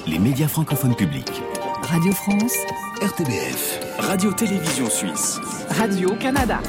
les médias francophones publics. Radio France, RTBF, Radio-Télévision Suisse, Radio-Canada.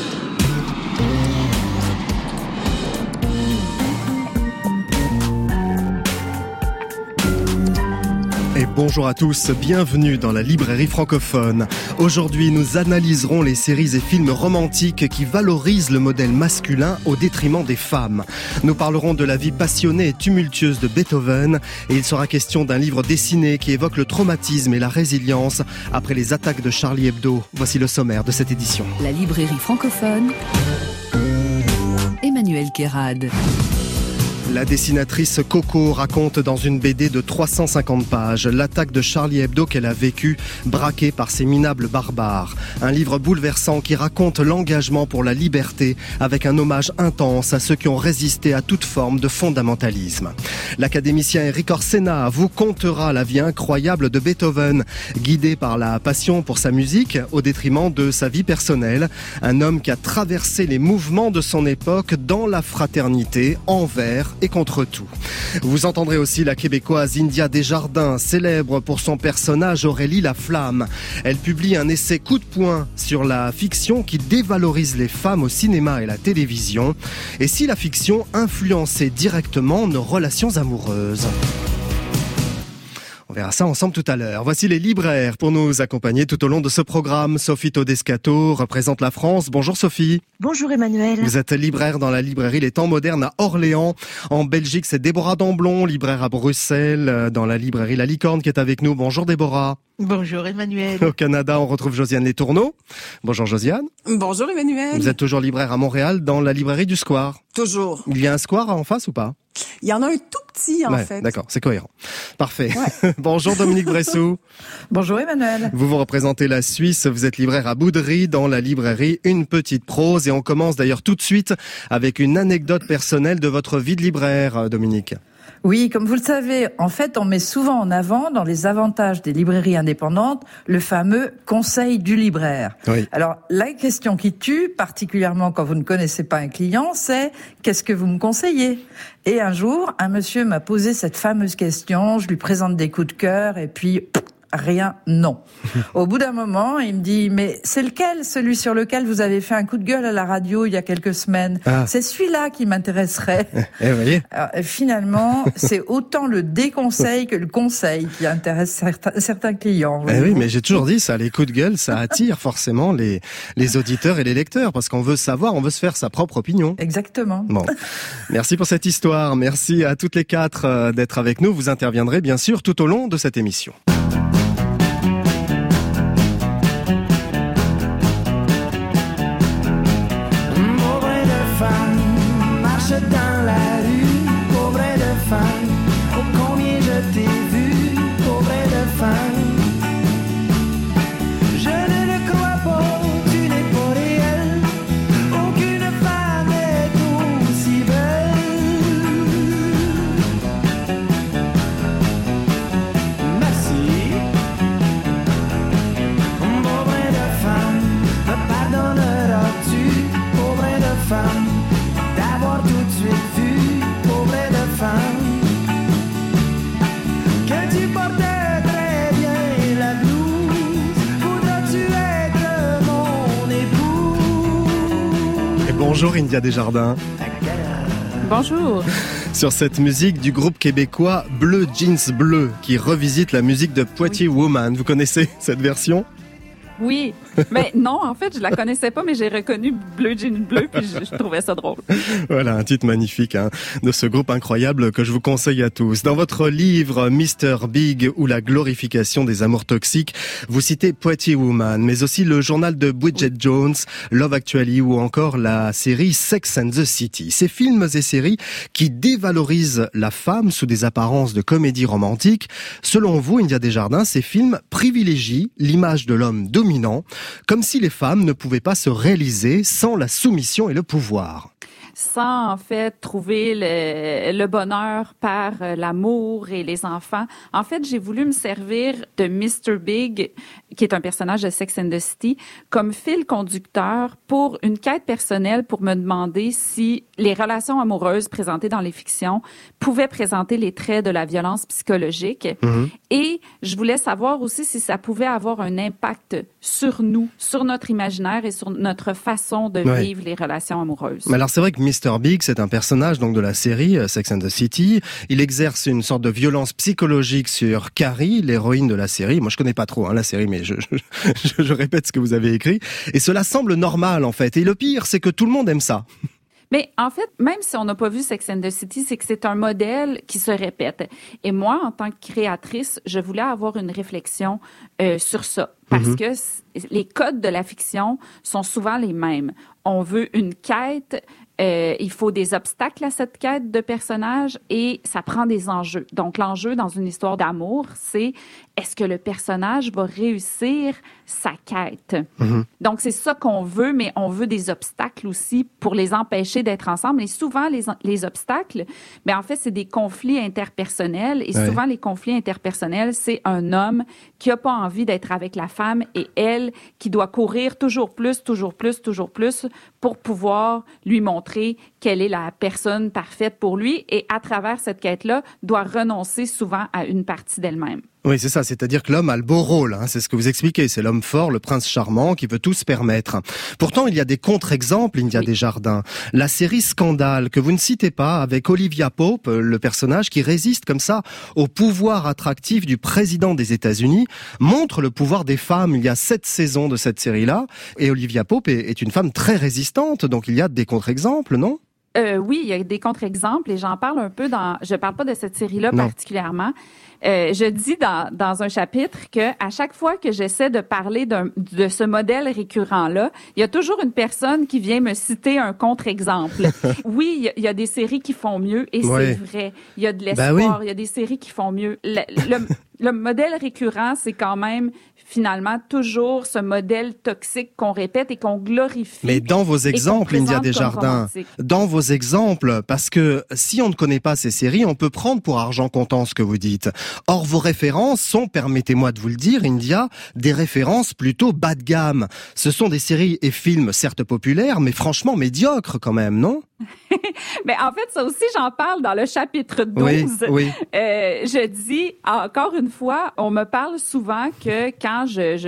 Et bonjour à tous, bienvenue dans la librairie francophone. Aujourd'hui, nous analyserons les séries et films romantiques qui valorisent le modèle masculin au détriment des femmes. Nous parlerons de la vie passionnée et tumultueuse de Beethoven et il sera question d'un livre dessiné qui évoque le traumatisme et la résilience après les attaques de Charlie Hebdo. Voici le sommaire de cette édition. La librairie francophone, Emmanuel Kérad. La dessinatrice Coco raconte dans une BD de 350 pages l'attaque de Charlie Hebdo qu'elle a vécue, braquée par ces minables barbares. Un livre bouleversant qui raconte l'engagement pour la liberté avec un hommage intense à ceux qui ont résisté à toute forme de fondamentalisme. L'académicien Eric Orsena vous contera la vie incroyable de Beethoven, guidé par la passion pour sa musique au détriment de sa vie personnelle. Un homme qui a traversé les mouvements de son époque dans la fraternité, envers et contre tout. Vous entendrez aussi la québécoise India Desjardins, célèbre pour son personnage Aurélie la Flamme. Elle publie un essai coup de poing sur la fiction qui dévalorise les femmes au cinéma et la télévision. Et si la fiction influençait directement nos relations amoureuses ? On verra ça ensemble tout à l'heure. Voici les libraires pour nous accompagner tout au long de ce programme. Sophie Todescato représente la France. Bonjour Sophie. Bonjour Emmanuel. Vous êtes libraire dans la librairie Les Temps Modernes à Orléans. En Belgique, c'est Déborah Damblon, libraire à Bruxelles, dans la librairie La Licorne qui est avec nous. Bonjour Déborah. Bonjour Emmanuel. Au Canada, on retrouve Josiane Letourneau. Bonjour Josiane. Bonjour Emmanuel. Vous êtes toujours libraire à Montréal dans la librairie du Square. Toujours. Il y a un Square en face ou pas ? Il y en a un tout petit en fait. D'accord, c'est cohérent. Parfait. Ouais. Bonjour Dominique Bressou. Bonjour Emmanuel. Vous représentez la Suisse, vous êtes libraire à Boudry dans la librairie Une Petite Prose et on commence d'ailleurs tout de suite avec une anecdote personnelle de votre vie de libraire, Dominique. Oui, comme vous le savez, en fait, on met souvent en avant, dans les avantages des librairies indépendantes, le fameux conseil du libraire. Oui. Alors, la question qui tue, particulièrement quand vous ne connaissez pas un client, c'est « qu'est-ce que vous me conseillez ?» Et un jour, un monsieur m'a posé cette fameuse question, je lui présente des coups de cœur, et puis... rien, non. Au bout d'un moment, il me dit, mais c'est lequel, celui sur lequel vous avez fait un coup de gueule à la radio il y a quelques semaines ? C'est celui-là qui m'intéresserait. Voyez. Alors, finalement, c'est autant le déconseil que le conseil qui intéresse certains clients. Oui, mais j'ai toujours dit ça, les coups de gueule, ça attire forcément les auditeurs et les lecteurs, parce qu'on veut savoir, on veut se faire sa propre opinion. Exactement. Bon, merci pour cette histoire. Merci à toutes les quatre d'être avec nous. Vous interviendrez bien sûr tout au long de cette émission. Dans la rue, pauvre de femme, oh combien je t'ai vu, pauvre de femme. Je ne le crois pas, tu n'es pas réel, aucune femme est aussi belle. Merci. Pauvre de femme, me pardonneras-tu, pauvre de femme, d'avoir tout de suite vu, pauvre de femme, que tu portais très bien la blouse, voudras-tu être mon époux? Et bonjour India Desjardins. Bonjour. Sur cette musique du groupe québécois Bleu Jeans Bleu, qui revisite la musique de Pretty Woman. Vous connaissez cette version ? Oui, mais non, en fait, je la connaissais pas, mais j'ai reconnu Bleu Jean Bleu, puis je trouvais ça drôle. Voilà, un titre magnifique de ce groupe incroyable que je vous conseille à tous. Dans votre livre Mr. Big ou la glorification des amours toxiques, vous citez Pretty Woman, mais aussi le journal de Bridget Jones, Love Actually ou encore la série Sex and the City. Ces films et séries qui dévalorisent la femme sous des apparences de comédie romantique. Selon vous, India Desjardins, ces films privilégient l'image de l'homme dominant, comme si les femmes ne pouvaient pas se réaliser sans la soumission et le pouvoir. sans en fait trouver le bonheur par l'amour et les enfants. En fait, j'ai voulu me servir de Mr. Big, qui est un personnage de Sex and the City, comme fil conducteur pour une quête personnelle, pour me demander si les relations amoureuses présentées dans les fictions pouvaient présenter les traits de la violence psychologique. Et je voulais savoir aussi si ça pouvait avoir un impact sur nous, sur notre imaginaire et sur notre façon de vivre les relations amoureuses. Mais alors c'est vrai que Mr. Big, c'est un personnage donc de la série Sex and the City. Il exerce une sorte de violence psychologique sur Carrie, l'héroïne de la série. Moi je connais pas trop la série, mais je répète ce que vous avez écrit. Et cela semble normal en fait. Et le pire, c'est que tout le monde aime ça. Mais en fait, même si on n'a pas vu Sex and the City, c'est que c'est un modèle qui se répète. Et moi, en tant que créatrice, je voulais avoir une réflexion sur ça. Parce que les codes de la fiction sont souvent les mêmes. On veut une quête, il faut des obstacles à cette quête de personnages et ça prend des enjeux. Donc, l'enjeu dans une histoire d'amour, c'est est-ce que le personnage va réussir sa quête? Donc, c'est ça qu'on veut, mais on veut des obstacles aussi pour les empêcher d'être ensemble. Et souvent, les obstacles, ben, en fait, c'est des conflits interpersonnels. Et souvent, les conflits interpersonnels, c'est un homme qui n'a pas envie d'être avec la femme et elle qui doit courir toujours plus pour pouvoir lui montrer quelle est la personne parfaite pour lui et à travers cette quête-là, doit renoncer souvent à une partie d'elle-même. Oui, c'est ça. C'est-à-dire que l'homme a le beau rôle. C'est ce que vous expliquez. C'est l'homme fort, le prince charmant qui veut tout se permettre. Pourtant, il y a des contre-exemples, India Desjardins. La série Scandale, que vous ne citez pas, avec Olivia Pope, le personnage qui résiste comme ça au pouvoir attractif du président des États-Unis, montre le pouvoir des femmes. Il y a 7 saisons de cette série-là. Et Olivia Pope est une femme très résistante. Donc, il y a des contre-exemples, non? Oui, il y a des contre-exemples et j'en parle un peu je parle pas de cette série-là particulièrement. Je dis dans un chapitre que à chaque fois que j'essaie de parler de ce modèle récurrent-là, il y a toujours une personne qui vient me citer un contre-exemple. Oui, il y a des séries qui font mieux et c'est vrai. Il y a de l'espoir, il y a des séries qui font mieux. Le modèle récurrent, c'est quand même finalement toujours ce modèle toxique qu'on répète et qu'on glorifie. Mais dans vos exemples, India Desjardins, dans vos exemples, parce que si on ne connaît pas ces séries, on peut prendre pour argent comptant ce que vous dites. Or, vos références sont, permettez-moi de vous le dire, India, des références plutôt bas de gamme. Ce sont des séries et films certes populaires, mais franchement médiocres quand même, non? Mais en fait, ça aussi, j'en parle dans le chapitre 12. Oui. Je dis, encore une fois, on me parle souvent que quand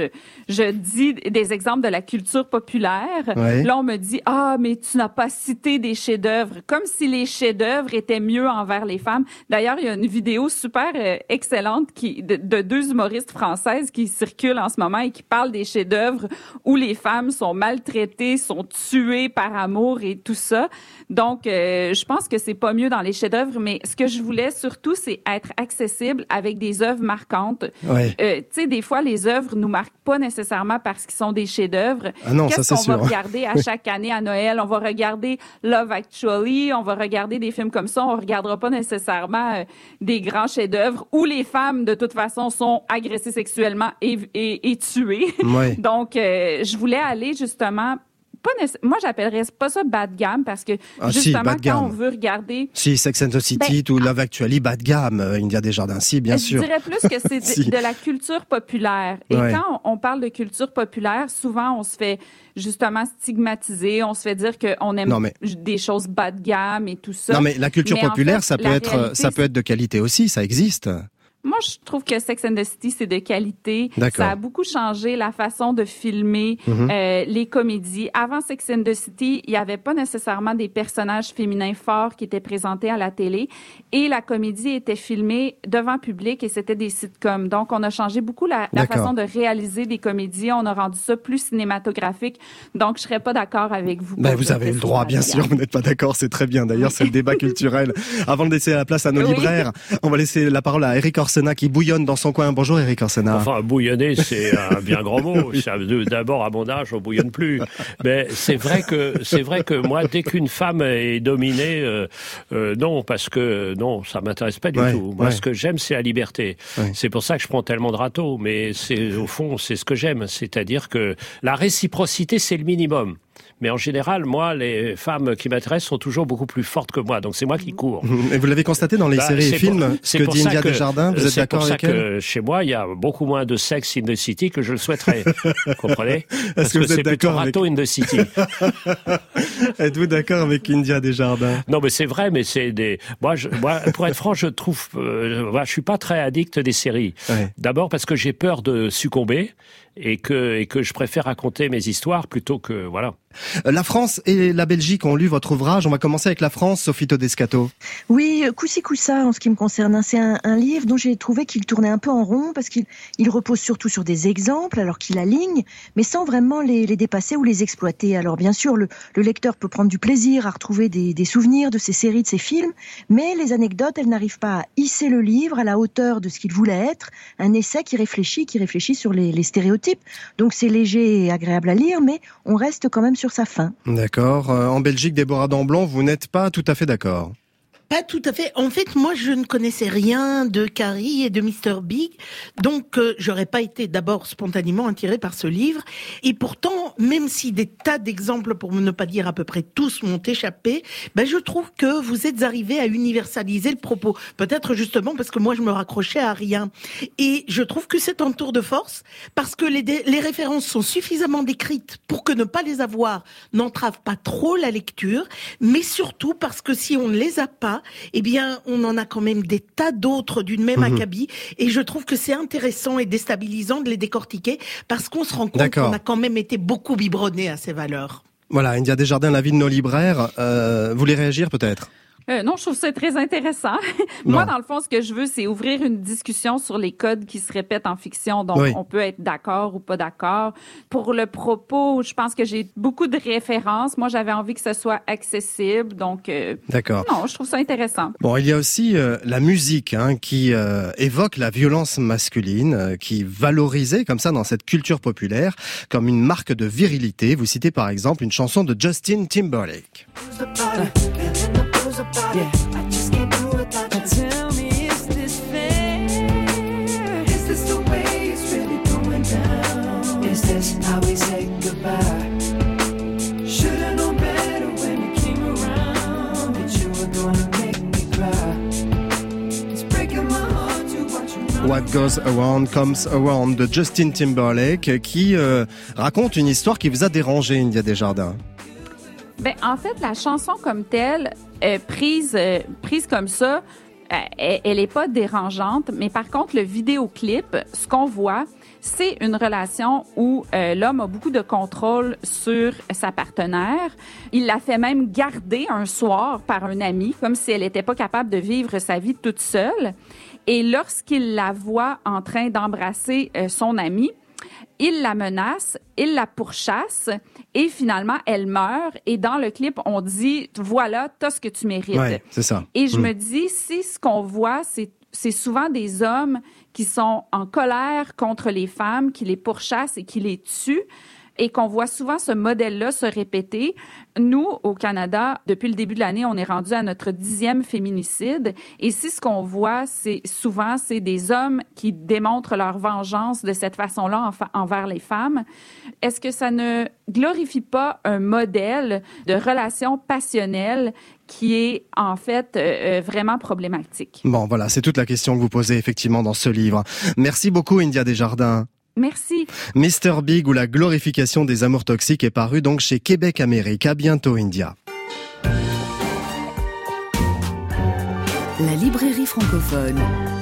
je dis des exemples de la culture populaire, là, on me dit, mais tu n'as pas cité des chefs-d'œuvre, comme si les chefs-d'œuvre étaient mieux envers les femmes. D'ailleurs, il y a une vidéo super excellente de 2 humoristes françaises qui circulent en ce moment et qui parlent des chefs-d'œuvre où les femmes sont maltraitées, sont tuées par amour et tout ça. Donc, je pense que c'est pas mieux dans les chefs-d'œuvre, mais ce que je voulais surtout, c'est être accessible avec des œuvres marquantes. Tu sais, des fois, les œuvres nous marquent pas nécessairement parce qu'ils sont des chefs-d'œuvre. Ah non, Qu'est-ce ça, c'est qu'on sûr. va regarder à chaque année à Noël? On va regarder Love Actually, on va regarder des films comme ça. On regardera pas nécessairement des grands chefs-d'œuvre où les femmes, de toute façon, sont agressées sexuellement et tuées. Donc, je voulais aller justement... Moi, j'appellerais pas ça bas de gamme parce que justement, quand on veut regarder... Si, Sex and the City ou Love Actually, bas de gamme, India Desjardins, si, bien sûr. Je dirais plus que c'est de la culture populaire. Et quand on parle de culture populaire, souvent, on se fait justement stigmatiser, on se fait dire qu'on aime des choses bas de gamme et tout ça. Non, mais la culture populaire, en fait, ça peut être de qualité aussi, ça existe. Moi, je trouve que Sex and the City, c'est de qualité. D'accord. Ça a beaucoup changé la façon de filmer les comédies. Avant Sex and the City, il n'y avait pas nécessairement des personnages féminins forts qui étaient présentés à la télé. Et la comédie était filmée devant public et c'était des sitcoms. Donc, on a changé beaucoup la façon de réaliser des comédies. On a rendu ça plus cinématographique. Donc, je serais pas d'accord avec vous. Vous avez le droit, bien sûr. Vous n'êtes pas d'accord, c'est très bien. D'ailleurs, c'est le débat culturel. Avant de laisser la place à nos libraires, on va laisser la parole à Eric Orsena qui bouillonne dans son coin. Bonjour Eric Orsena. Enfin, bouillonner, c'est un bien grand mot. D'abord, à mon âge, on bouillonne plus. Mais c'est vrai que moi, dès qu'une femme est dominée, non, parce que non, ça m'intéresse pas du tout. Moi, ce que j'aime, c'est la liberté. C'est pour ça que je prends tellement de râteaux. Mais au fond, c'est ce que j'aime. C'est-à-dire que la réciprocité, c'est le minimum. Mais en général, moi, les femmes qui m'intéressent sont toujours beaucoup plus fortes que moi. Donc c'est moi qui cours. Et vous l'avez constaté dans les séries et films, ce que dit India Desjardins, vous êtes d'accord avec elle ? C'est pour ça que chez moi, il y a beaucoup moins de Sex in the City que je le souhaiterais. Vous comprenez ? Est-ce que vous êtes d'accord avec... Rato in the City. Êtes-vous d'accord avec India Desjardins ? Non, mais c'est vrai, mais c'est des... Moi, pour être franc, je trouve... je suis pas très addict des séries. Ouais. D'abord parce que j'ai peur de succomber et que je préfère raconter mes histoires plutôt que... Voilà. La France et la Belgique ont lu votre ouvrage. On va commencer avec la France, Sophie Todescato. Oui, coup-ci, coup-ça, en ce qui me concerne. C'est un livre dont j'ai trouvé qu'il tournait un peu en rond parce qu'il repose surtout sur des exemples alors qu'il aligne, mais sans vraiment les dépasser ou les exploiter. Alors bien sûr, le lecteur peut prendre du plaisir à retrouver des souvenirs de ces séries, de ces films, mais les anecdotes, elles n'arrivent pas à hisser le livre à la hauteur de ce qu'il voulait être. Un essai qui réfléchit sur les stéréotypes. Donc c'est léger et agréable à lire, mais on reste quand même sur sa fin. D'accord. En Belgique, Déborah Damblon, vous n'êtes pas tout à fait d'accord. Pas tout à fait. En fait, moi, je ne connaissais rien de Carrie et de Mr. Big, donc j'aurais pas été d'abord spontanément attirée par ce livre. Et pourtant, même si des tas d'exemples, pour ne pas dire à peu près tous, m'ont échappé, je trouve que vous êtes arrivé à universaliser le propos. Peut-être justement parce que moi, je me raccrochais à rien. Et je trouve que c'est un tour de force, parce que les références sont suffisamment décrites pour que ne pas les avoir n'entrave pas trop la lecture, mais surtout parce que si on ne les a pas, eh bien, on en a quand même des tas d'autres d'une même acabit, et je trouve que c'est intéressant et déstabilisant de les décortiquer, parce qu'on se rend compte qu'on a quand même été beaucoup biberonné à ces valeurs. Voilà, India Desjardins, l'avis de nos libraires. Vous voulez réagir peut-être ? Non, je trouve ça très intéressant. Moi, dans le fond, ce que je veux, c'est ouvrir une discussion sur les codes qui se répètent en fiction. Donc, on peut être d'accord ou pas d'accord. Pour le propos, je pense que j'ai beaucoup de références. Moi, j'avais envie que ce soit accessible. Donc, d'accord. Non, je trouve ça intéressant. Bon, il y a aussi la musique qui évoque la violence masculine, qui est valorisée comme ça dans cette culture populaire comme une marque de virilité. Vous citez par exemple une chanson de Justin Timberlake. Yeah, I just can't do it. Tell me, is this fair? Is this the way it's really going down? Is this how we say goodbye? Should've known better when you came around that you were gonna make me cry. It's breaking my heart to watch you. What Goes Around Comes Around de Justin Timberlake qui raconte une histoire qui vous a dérangé, India Desjardins. En fait, la chanson comme telle, prise comme ça, elle est pas dérangeante, mais par contre, le vidéoclip, ce qu'on voit, c'est une relation où l'homme a beaucoup de contrôle sur sa partenaire. Il la fait même garder un soir par un ami, comme si elle n'était pas capable de vivre sa vie toute seule. Et lorsqu'il la voit en train d'embrasser son ami, il la menace, il la pourchasse et finalement, elle meurt. Et dans le clip, on dit « Voilà, t'as ce que tu mérites. » Ouais, c'est ça. Et je me dis, si ce qu'on voit, c'est souvent des hommes qui sont en colère contre les femmes, qui les pourchassent et qui les tuent, et qu'on voit souvent ce modèle-là se répéter. Nous, au Canada, depuis le début de l'année, on est rendu à notre 10e féminicide. Et si ce qu'on voit, c'est des hommes qui démontrent leur vengeance de cette façon-là envers les femmes, est-ce que ça ne glorifie pas un modèle de relation passionnelle qui est en fait vraiment problématique? Bon, voilà, c'est toute la question que vous posez effectivement dans ce livre. Merci beaucoup, India Desjardins. Merci. Mr. Big ou la glorification des amours toxiques est paru donc chez Québec Amérique. À bientôt, India. La librairie francophone.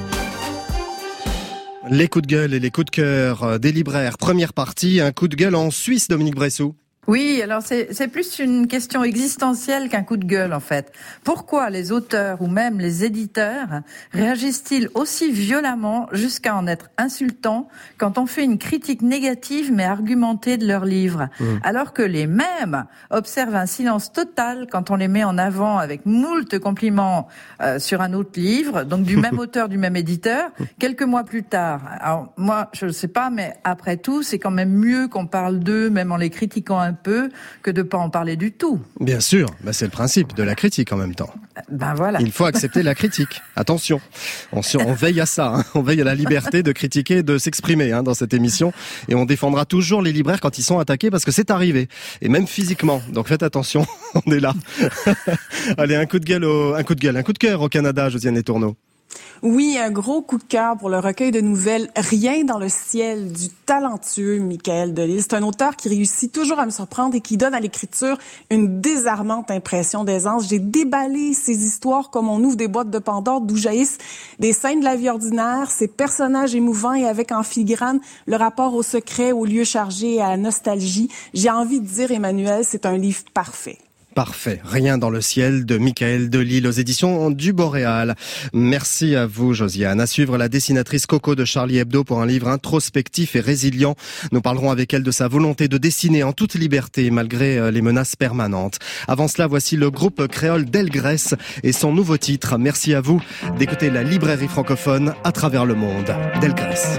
Les coups de gueule et les coups de cœur des libraires. Première partie, un coup de gueule en Suisse, Dominique Bressou. Oui, alors c'est plus une question existentielle qu'un coup de gueule en fait. Pourquoi les auteurs ou même les éditeurs réagissent-ils aussi violemment jusqu'à en être insultants quand on fait une critique négative mais argumentée de leurs livres, alors que les mêmes observent un silence total quand on les met en avant avec moult compliments sur un autre livre, donc du même auteur, du même éditeur, quelques mois plus tard. Alors moi, je ne sais pas, mais après tout, c'est quand même mieux qu'on parle d'eux, même en les critiquant un un peu que de pas en parler du tout. Bien sûr, c'est le principe de la critique en même temps. Voilà. Il faut accepter la critique. Attention, on veille à ça, hein. On veille à la liberté de critiquer et de s'exprimer dans cette émission. Et on défendra toujours les libraires quand ils sont attaqués parce que c'est arrivé. Et même physiquement. Donc faites attention, on est là. Allez, un coup de cœur au Canada, Josiane Letourneau. Oui, un gros coup de cœur pour le recueil de nouvelles Rien dans le ciel du talentueux Michael Delisle. C'est un auteur qui réussit toujours à me surprendre et qui donne à l'écriture une désarmante impression d'aisance. J'ai déballé ces histoires comme on ouvre des boîtes de Pandore d'où jaillissent des scènes de la vie ordinaire, ces personnages émouvants et avec en filigrane le rapport au secret, au lieu chargé et à la nostalgie. J'ai envie de dire, Emmanuel, c'est un livre parfait. Parfait. Rien dans le ciel de Michael Delisle aux éditions du Boréal. Merci à vous, Josiane. À suivre la dessinatrice Coco de Charlie Hebdo pour un livre introspectif et résilient. Nous parlerons avec elle de sa volonté de dessiner en toute liberté malgré les menaces permanentes. Avant cela, voici le groupe créole Delgrès et son nouveau titre. Merci à vous d'écouter la librairie francophone à travers le monde. Delgrès.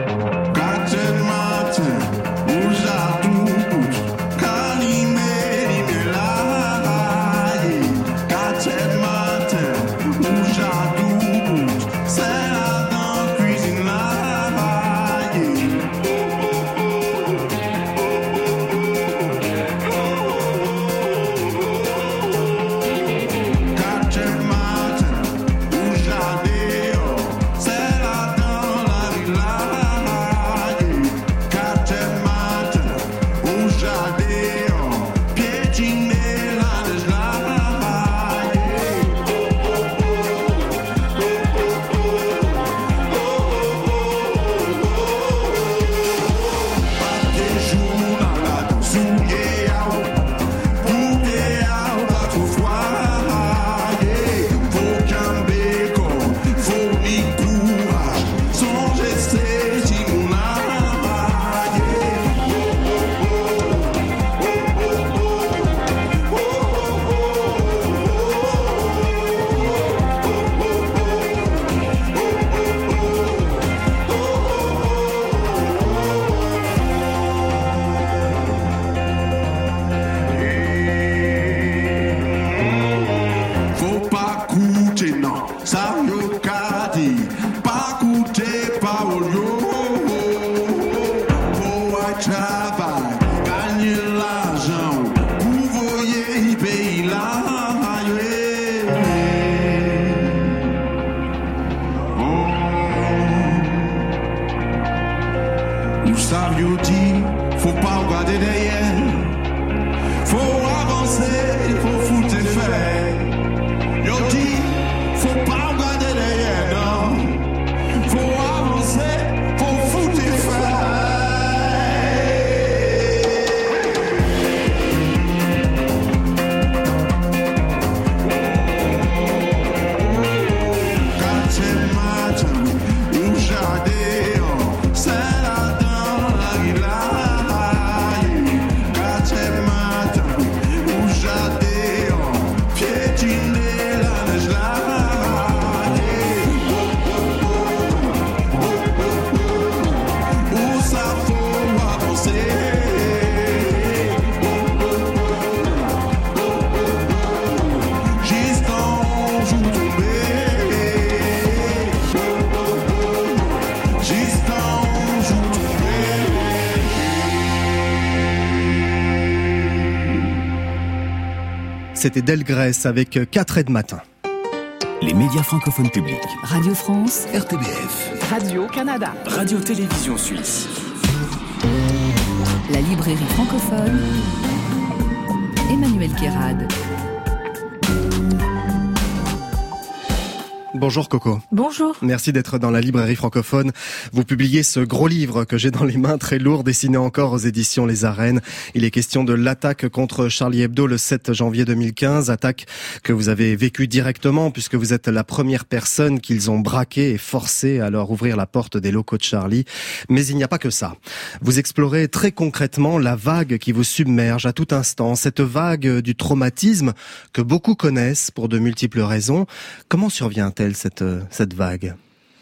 C'était Delgrès avec 4h du matin. Les médias francophones publics. Radio France, RTBF. Radio-Canada. Radio-Télévision Suisse. La librairie francophone. Emmanuel Kérad. Bonjour Coco. Bonjour. Merci d'être dans la librairie francophone. Vous publiez ce gros livre que j'ai dans les mains, très lourd, dessiné encore aux éditions Les Arènes. Il est question de l'attaque contre Charlie Hebdo le 7 janvier 2015, attaque que vous avez vécue directement puisque vous êtes la première personne qu'ils ont braquée et forcée à leur ouvrir la porte des locaux de Charlie. Mais il n'y a pas que ça. Vous explorez très concrètement la vague qui vous submerge à tout instant, cette vague du traumatisme que beaucoup connaissent pour de multiples raisons. Comment survient-elle cette vague ?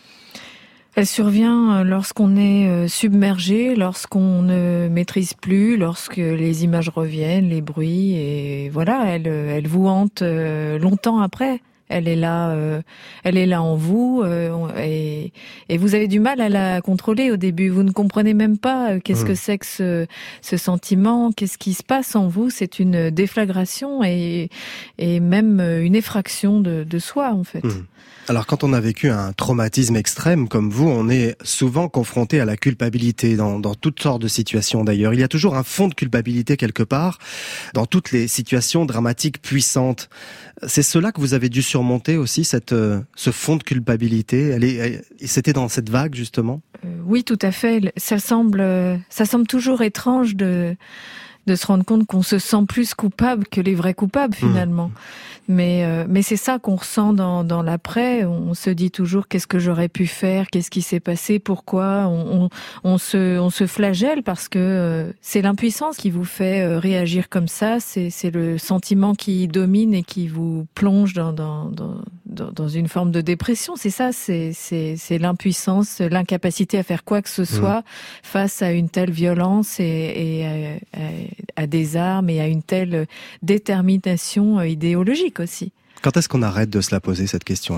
Elle survient lorsqu'on est submergé, lorsqu'on ne maîtrise plus, lorsque les images reviennent, les bruits, et voilà, elle vous hante longtemps après. Elle est là en vous, et vous avez du mal à la contrôler au début. Vous ne comprenez même pas qu'est-ce que c'est que ce sentiment, qu'est-ce qui se passe en vous. C'est une déflagration et même une effraction de soi, en fait. Alors quand on a vécu un traumatisme extrême comme vous, on est souvent confronté à la culpabilité dans toutes sortes de situations d'ailleurs. Il y a toujours un fond de culpabilité quelque part dans toutes les situations dramatiques puissantes. C'est cela que vous avez dû surmonter aussi, ce fond de culpabilité. C'était dans cette vague justement. Oui, tout à fait. Ça semble toujours étrange de se rendre compte qu'on se sent plus coupable que les vrais coupables finalement. Mais c'est ça qu'on ressent dans l'après. On se dit toujours qu'est-ce que j'aurais pu faire, qu'est-ce qui s'est passé, pourquoi. On se flagelle parce que c'est l'impuissance qui vous fait réagir comme ça. C'est le sentiment qui domine et qui vous plonge dans une forme de dépression. C'est ça, c'est l'impuissance, l'incapacité à faire quoi que ce soit face à une telle violence et à des armes et à une telle détermination idéologique aussi. Quand est-ce qu'on arrête de se la poser, cette question-là ?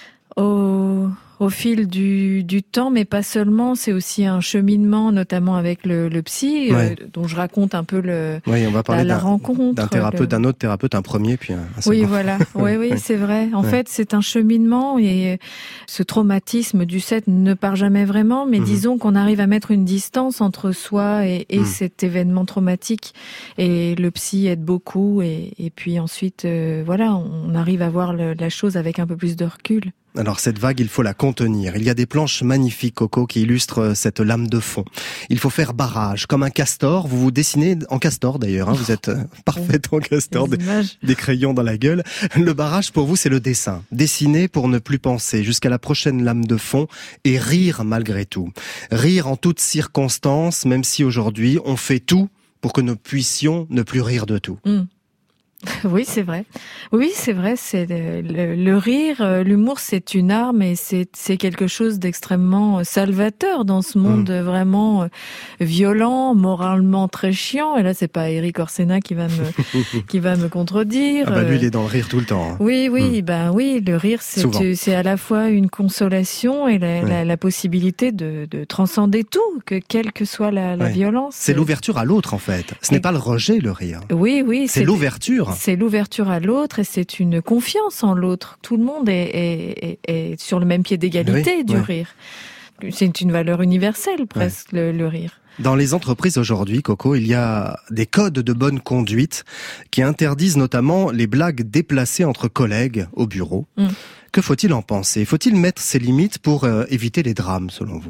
Au fil du temps, mais pas seulement. C'est aussi un cheminement, notamment avec le psy, dont je raconte un peu on va parler la rencontre. D'un thérapeute, d'un autre thérapeute, un premier, puis un second. Oui, voilà. Oui, c'est vrai. En fait, c'est un cheminement et ce traumatisme du 7 ne part jamais vraiment, mais disons qu'on arrive à mettre une distance entre soi et cet événement traumatique. Et le psy aide beaucoup et puis ensuite, on arrive à voir la chose avec un peu plus de recul. Alors cette vague, il faut la contenir. Il y a des planches magnifiques, Coco, qui illustrent cette lame de fond. Il faut faire barrage, comme un castor. Vous vous dessinez en castor d'ailleurs, vous êtes parfaite en castor, des crayons dans la gueule. Le barrage pour vous, c'est le dessin. Dessiner pour ne plus penser, jusqu'à la prochaine lame de fond, et rire malgré tout. Rire en toutes circonstances, même si aujourd'hui on fait tout pour que nous puissions ne plus rire de tout. Oui, c'est vrai. Oui, c'est vrai. C'est le rire, l'humour, c'est une arme et c'est quelque chose d'extrêmement salvateur dans ce monde vraiment violent, moralement très chiant. Et là, c'est pas Éric Orsena qui va me contredire. Lui, il est dans le rire tout le temps. Oui, le rire, c'est à la fois une consolation et la possibilité de transcender tout, quelle que soit la violence. C'est l'ouverture à l'autre, en fait. Ce n'est pas le rejet, le rire. Oui, c'est l'ouverture. C'est l'ouverture à l'autre et c'est une confiance en l'autre. Tout le monde est sur le même pied d'égalité du rire. C'est une valeur universelle presque, le rire. Dans les entreprises aujourd'hui, Coco, il y a des codes de bonne conduite qui interdisent notamment les blagues déplacées entre collègues au bureau. Que faut-il en penser ? Faut-il mettre ses limites pour éviter les drames, selon vous ?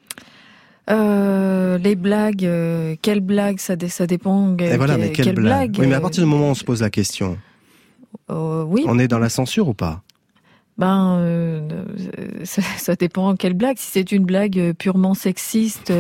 Les blagues, quelles blagues, ça dépend. Mais quelle blague ? Oui, mais à partir du moment où on se pose la question, on est dans la censure ou pas ? Ça dépend quelle blague. Si c'est une blague purement sexiste,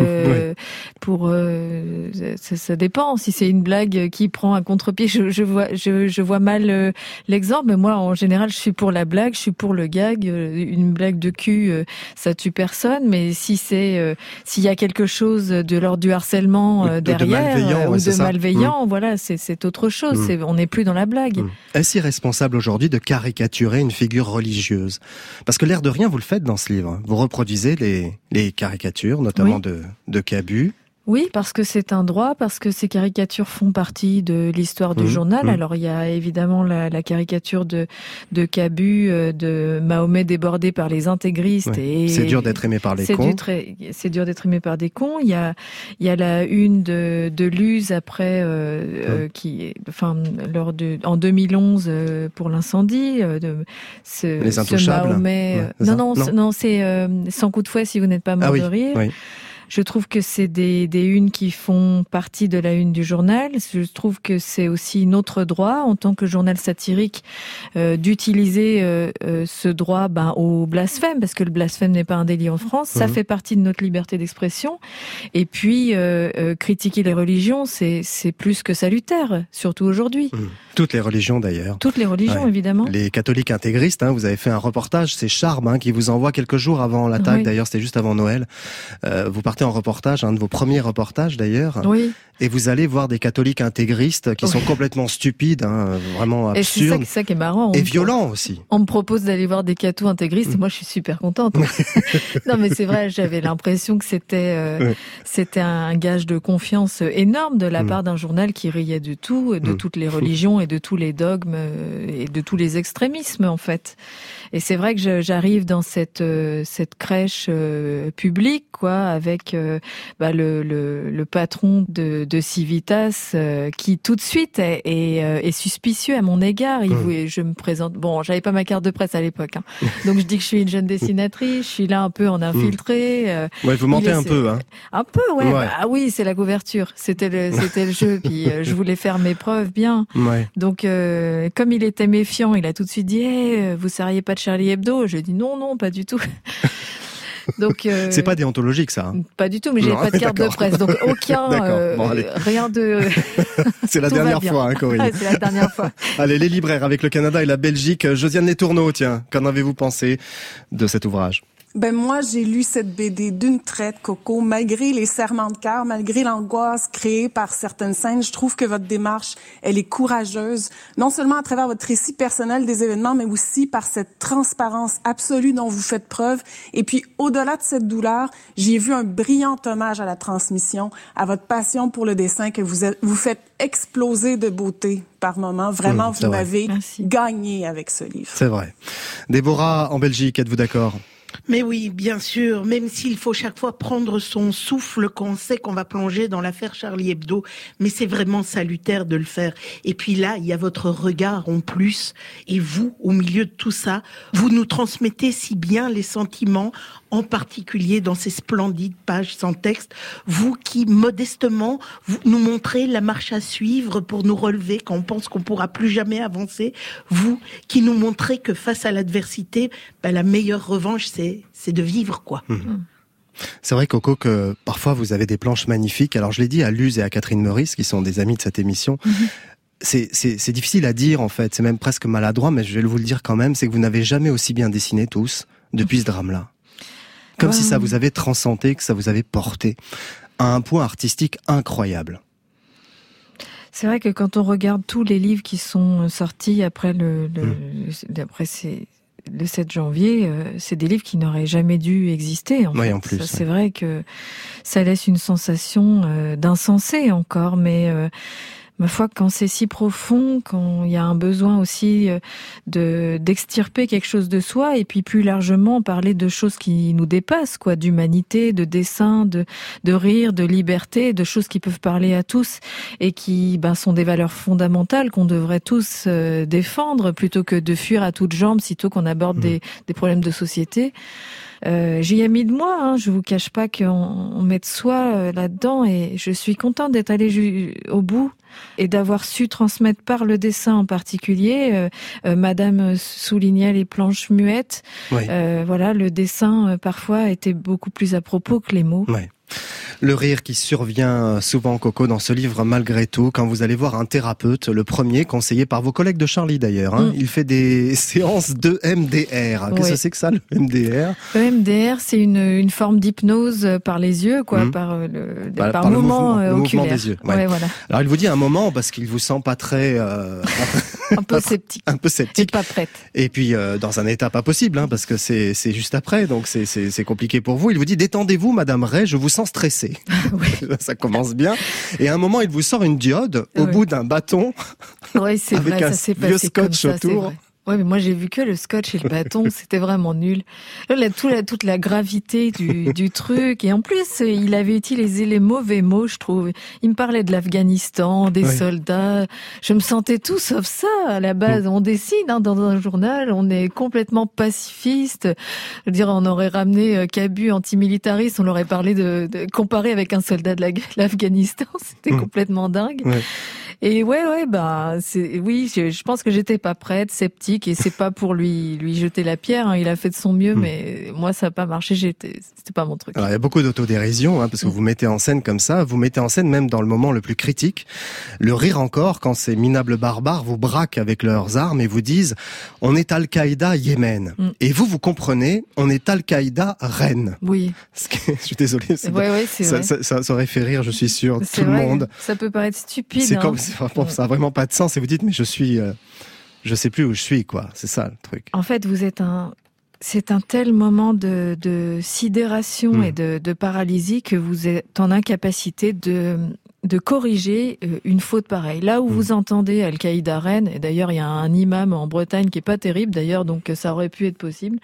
ça dépend. Si c'est une blague qui prend un contre-pied, je vois mal l'exemple. Mais moi, en général, je suis pour la blague, je suis pour le gag. Une blague de cul, ça tue personne. Mais s'il y a quelque chose de l'ordre du harcèlement derrière ou de malveillant, voilà, c'est autre chose. On n'est plus dans la blague. Est-ce irresponsable aujourd'hui de caricaturer une figure religieuse ? Parce que l'air de rien, vous le faites dans ce livre. Vous reproduisez les caricatures, notamment de Cabu. Oui, parce que c'est un droit, parce que ces caricatures font partie de l'histoire du journal. Alors il y a évidemment la caricature de Cabu, de Mahomet débordé par les intégristes. Et c'est dur d'être aimé par les cons. C'est dur d'être aimé par des cons. Il y a la une de Luz après, en 2011 pour l'incendie. Les Intouchables. Mahomet. Non, c'est sans coup de fouet si vous n'êtes pas mort de rire. Oui. Je trouve que c'est des unes qui font partie de la une du journal. Je trouve que c'est aussi notre droit, en tant que journal satirique, d'utiliser ce droit au blasphème, parce que le blasphème n'est pas un délit en France. Ça fait partie de notre liberté d'expression. Et puis, critiquer les religions, c'est plus que salutaire, surtout aujourd'hui. Toutes les religions d'ailleurs. Toutes les religions, évidemment. Les catholiques intégristes, vous avez fait un reportage, c'est Charme qui vous envoie quelques jours avant l'attaque, d'ailleurs c'était juste avant Noël. Vous partez en reportage, un de vos premiers reportages d'ailleurs. Oui. Et vous allez voir des catholiques intégristes qui sont complètement stupides, vraiment absurdes. Et c'est ça qui est marrant. Et violents aussi. On me propose d'aller voir des cathos intégristes et moi je suis super contente. Non mais c'est vrai, j'avais l'impression que c'était un gage de confiance énorme de la part d'un journal qui riait de tout, de toutes les religions et de tous les dogmes et de tous les extrémismes en fait. Et c'est vrai que j'arrive dans cette crèche publique avec le patron de Civitas qui tout de suite est suspicieux à mon égard. Je me présente. Bon, j'avais pas ma carte de presse à l'époque, donc je dis que je suis une jeune dessinatrice. Je suis là un peu en infiltré. Vous mentez un peu, Un peu, ouais. Ah oui, c'est la couverture. C'était le jeu. Puis je voulais faire mes preuves bien. Ouais. Donc comme il était méfiant, il a tout de suite dit vous seriez pas de Charlie Hebdo? Je dis non, pas du tout. Donc c'est pas déontologique ça. Pas du tout, mais j'avais pas de carte de presse, donc aucun rien de. C'est la dernière fois, Corinne. Ouais, c'est la dernière fois. Allez, les libraires avec le Canada et la Belgique. Josiane Letourneau, tiens, qu'en avez-vous pensé de cet ouvrage? Moi, j'ai lu cette BD d'une traite, Coco. Malgré les serrements de cœur, malgré l'angoisse créée par certaines scènes, je trouve que votre démarche, elle est courageuse. Non seulement à travers votre récit personnel des événements, mais aussi par cette transparence absolue dont vous faites preuve. Et puis, au-delà de cette douleur, j'y ai vu un brillant hommage à la transmission, à votre passion pour le dessin que vous faites exploser de beauté par moments. Vraiment, vous m'avez gagné avec ce livre. C'est vrai. Déborah, en Belgique, êtes-vous d'accord? Mais oui, bien sûr, même s'il faut chaque fois prendre son souffle quand on sait qu'on va plonger dans l'affaire Charlie Hebdo, mais c'est vraiment salutaire de le faire. Et puis là, il y a votre regard en plus, et vous, au milieu de tout ça, vous nous transmettez si bien les sentiments, en particulier dans ces splendides pages sans texte, vous qui, modestement, vous nous montrez la marche à suivre pour nous relever quand on pense qu'on pourra plus jamais avancer, vous qui nous montrez que face à l'adversité, la meilleure revanche, c'est de vivre, quoi. C'est vrai, Coco, que parfois vous avez des planches magnifiques. Alors je l'ai dit à Luz et à Catherine Meurice, qui sont des amies de cette émission. C'est difficile à dire, en fait. C'est même presque maladroit, mais je vais vous le dire quand même. C'est que vous n'avez jamais aussi bien dessiné tous depuis ce drame-là. Comme si ça vous avait transcendé, que ça vous avait porté à un point artistique incroyable. C'est vrai que quand on regarde tous les livres qui sont sortis après le 7 janvier, c'est des livres qui n'auraient jamais dû exister. En plus, c'est vrai que ça laisse une sensation d'insensé encore, mais ma foi, quand c'est si profond, quand il y a un besoin aussi d'extirper quelque chose de soi, et puis plus largement parler de choses qui nous dépassent, d'humanité, de dessin, de rire, de liberté, de choses qui peuvent parler à tous et qui sont des valeurs fondamentales qu'on devrait tous défendre plutôt que de fuir à toutes jambes sitôt qu'on aborde des problèmes de société. J'y ai mis de moi, je vous cache pas qu'on met de soi là-dedans, et je suis contente d'être allée au bout et d'avoir su transmettre par le dessin en particulier. Madame soulignait les planches muettes. Oui. Le dessin parfois était beaucoup plus à propos que les mots. Oui. Le rire qui survient souvent, Coco, dans ce livre, malgré tout, quand vous allez voir un thérapeute, le premier conseillé par vos collègues de Charlie d'ailleurs, il fait des séances de MDR. Qu'est-ce que c'est que ça, le MDR? Le MDR, c'est une forme d'hypnose par les yeux, par le mouvement oculaire. Des yeux. Ouais. Voilà. Alors il vous dit un moment, parce qu'il vous sent pas très... un peu sceptique. Un peu sceptique. Et pas prête. Et puis dans un état pas possible, parce que c'est juste après, donc c'est compliqué pour vous. Il vous dit, détendez-vous, Madame Ray, je vous sens stressée. Ça commence bien. Et à un moment, il vous sort une diode au bout d'un bâton. Oui, c'est avec vrai, un ça s'est vieux passé scotch comme ça, autour. Ouais, mais moi j'ai vu que le scotch et le bâton, c'était vraiment nul. Là, toute la gravité du truc, et en plus il avait utilisé les mauvais mots, je trouve. Il me parlait de l'Afghanistan, des soldats. Je me sentais tout sauf ça à la base. On décide dans un journal, on est complètement pacifiste. Je veux dire, on aurait ramené Cabu antimilitariste, on l'aurait parlé de comparé avec un soldat de l'Afghanistan, c'était complètement dingue. Ouais. Et je pense que j'étais pas prête, sceptique, et c'est pas pour lui jeter la pierre, hein. Il a fait de son mieux, mais moi ça a pas marché, c'était pas mon truc. Alors il y a beaucoup d'autodérision, parce que vous mettez en scène comme ça, vous mettez en scène même dans le moment le plus critique, le rire encore quand ces minables barbares vous braquent avec leurs armes et vous disent « on est Al-Qaïda Yémen ». Et vous comprenez, on est Al-Qaïda Rennes. Oui. Je suis désolé, ça aurait fait rire, je suis sûr, tout le monde. Ça peut paraître stupide. Ça a vraiment pas de sens, et vous dites « mais je sais plus où je suis, quoi ». C'est ça le truc. En fait, c'est un tel moment de sidération et de paralysie que vous êtes en incapacité de corriger une faute pareille. Là où vous entendez Al-Qaïda Rennes, et d'ailleurs il y a un imam en Bretagne qui est pas terrible d'ailleurs, donc ça aurait pu être possible.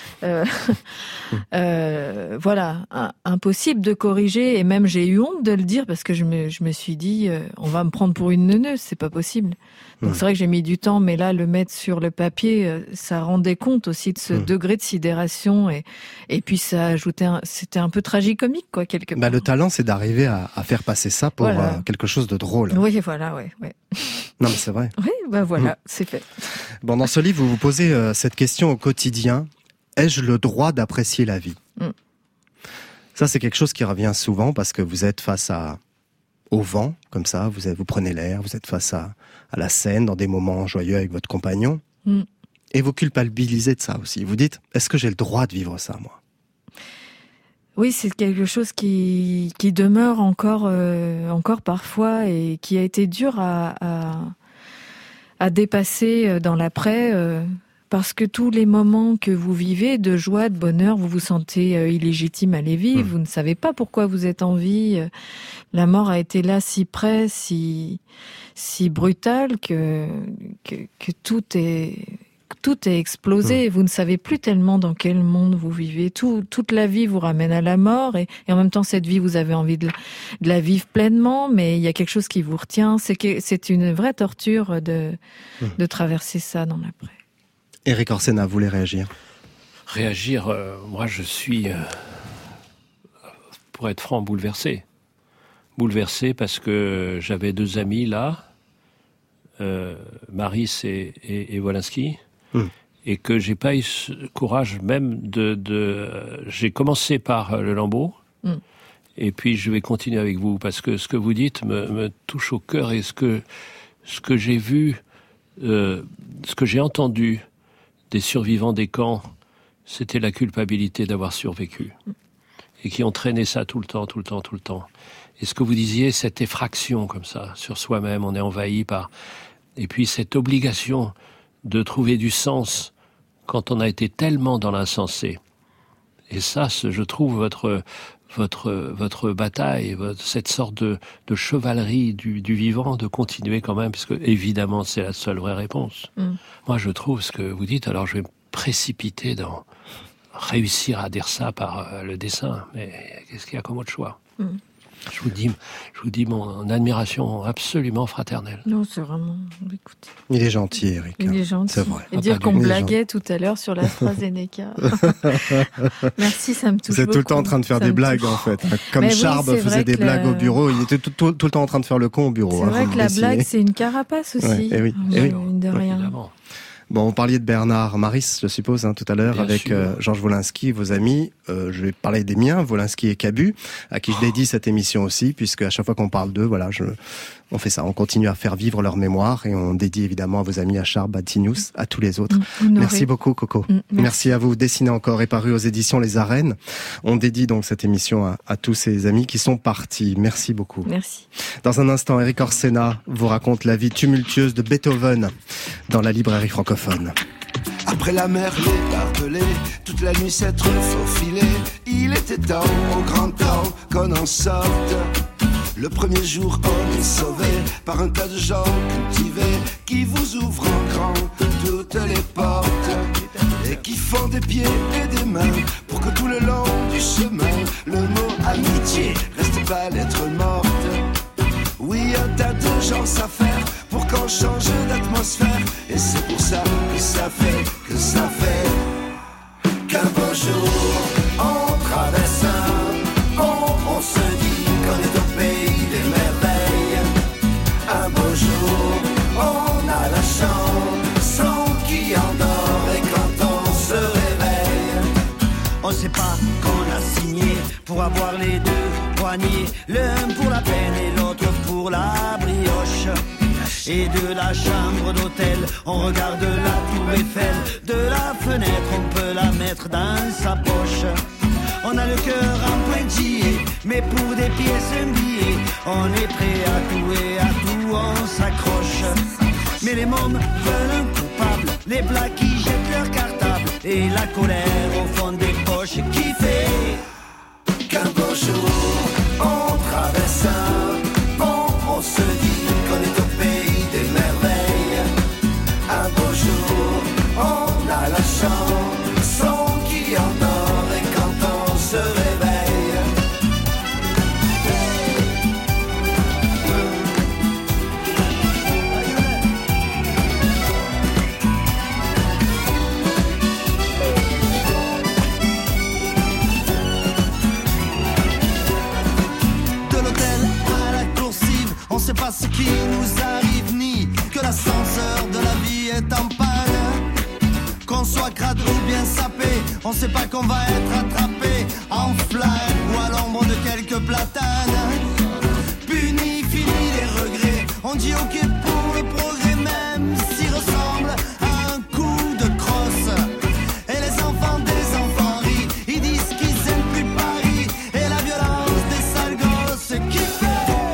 Voilà, impossible de corriger, et même j'ai eu honte de le dire parce que je me suis dit on va me prendre pour une neuneuse, c'est pas possible. Donc c'est vrai que j'ai mis du temps, mais là le mettre sur le papier, ça rendait compte aussi de ce degré de sidération, et puis ça ajoutait c'était un peu tragicomique, quoi, quelque part. Le talent, c'est d'arriver à faire passer ça pour quelque chose de drôle. Oui, voilà, ouais. Non, mais c'est vrai. Oui, c'est fait. Bon, dans ce livre, vous vous posez cette question au quotidien. Ai-je le droit d'apprécier la vie ? Ça, c'est quelque chose qui revient souvent parce que vous êtes face au vent, comme ça, vous prenez l'air, vous êtes face à la scène, dans des moments joyeux avec votre compagnon. Et vous culpabilisez de ça aussi. Vous dites, est-ce que j'ai le droit de vivre ça, moi ? Oui, c'est quelque chose qui demeure encore parfois, et qui a été dur à dépasser dans l'après, parce que tous les moments que vous vivez de joie, de bonheur, vous vous sentez illégitime à les vivre, vous ne savez pas pourquoi vous êtes en vie. La mort a été là si près, si brutale que tout est explosé, vous ne savez plus tellement dans quel monde vous vivez. Toute la vie vous ramène à la mort, et en même temps, cette vie, vous avez envie de la vivre pleinement, mais il y a quelque chose qui vous retient. C'est une vraie torture de traverser ça dans l'après. Éric Orsena, vous voulez réagir ? Moi je suis, pour être franc, bouleversé. Bouleversé parce que j'avais 2 amis là, Maris et Wolinski, et que j'ai pas eu ce courage même j'ai commencé par le Lambeau, et puis je vais continuer avec vous, parce que ce que vous dites me touche au cœur, et ce que j'ai vu, ce que j'ai entendu des survivants des camps, c'était la culpabilité d'avoir survécu, et qui entraînait ça tout le temps. Et ce que vous disiez, cette effraction comme ça sur soi-même, on est envahi par... Et puis cette obligation de trouver du sens quand on a été tellement dans l'insensé. Et ça, je trouve votre bataille, cette sorte de chevalerie du vivant, de continuer quand même, parce que évidemment c'est la seule vraie réponse. Moi je trouve ce que vous dites, alors je vais me précipiter dans réussir à dire ça par le dessin, mais qu'est-ce qu'il y a comme autre choix ? Je vous dis mon admiration absolument fraternelle. Non, c'est vraiment... Écoute. Il est gentil, Éric. Il est gentil. C'est vrai. Et dire qu'on blaguait tout à l'heure sur l'AstraZeneca. Merci, ça me touche beaucoup. Vous êtes tout le temps en train de faire des blagues, en fait. Comme Charb faisait des blagues au bureau, il était tout le temps en train de faire le con au bureau. C'est vrai que la blague, c'est une carapace aussi. Et oui. Mine de rien. Évidemment. Bon, on parlait de Bernard Maris, je suppose, tout à l'heure, bien avec Georges Wolinski, vos amis. Je vais parler des miens, Wolinski et Cabu, à qui je dédie cette émission aussi, puisque à chaque fois qu'on parle d'eux, on fait ça, on continue à faire vivre leur mémoire, et on dédie évidemment à vos amis, à Charb, à Tinous, à tous les autres. Merci beaucoup, Coco. Merci à vous. Dessiner encore est paru aux éditions Les Arènes. On dédie donc cette émission à tous ces amis qui sont partis. Merci beaucoup. Merci. Dans un instant, Éric Orsena vous raconte la vie tumultueuse de Beethoven dans la librairie francophone. Après la mer, les barbelés, toute la nuit s'être faufilé. Il était temps, au grand temps, qu'on en sorte. Le premier jour, on est sauvé par un tas de gens cultivés qui vous ouvrent en grand toutes les portes et qui font des pieds et des mains pour que tout le long du chemin, le mot amitié reste pas lettre morte. Oui, un tas de gens à faire pour qu'on change d'atmosphère. Et c'est pour ça que ça fait qu'un beau jour on traverse un pont. On se dit qu'on est au pays des merveilles. Un beau jour on a la chanson qui endort. Et quand on se réveille, on sait pas qu'on a signé pour avoir les deux poignets, l'un pour la peine et l'autre pour la brioche. Et de la chambre d'hôtel, on regarde la tour Eiffel. De la fenêtre, on peut la mettre dans sa poche. On a le cœur en pointillé, mais pour des pièces un billet, on est prêt à tout et à tout, on s'accroche. Mais les mômes veulent un coupable, les blacks qui jettent leur cartable, et la colère au fond des poches qui fait qu'un beau jour on traverse un pont. On se dit qu'on est au pays des merveilles. Un beau jour on a la chanson qui endort. Et quand on se réveille, on sait pas ce qui nous arrive, ni que l'ascenseur de la vie est en panne. Qu'on soit crade ou bien sapé, on sait pas qu'on va être attrapé en flag ou à l'ombre de quelques platanes. Puni, fini les regrets, on dit ok pour le progrès, même s'il ressemble à un coup de crosse. Et les enfants des enfants rient, ils disent qu'ils aiment plus Paris et la violence des sales gosses qui fait.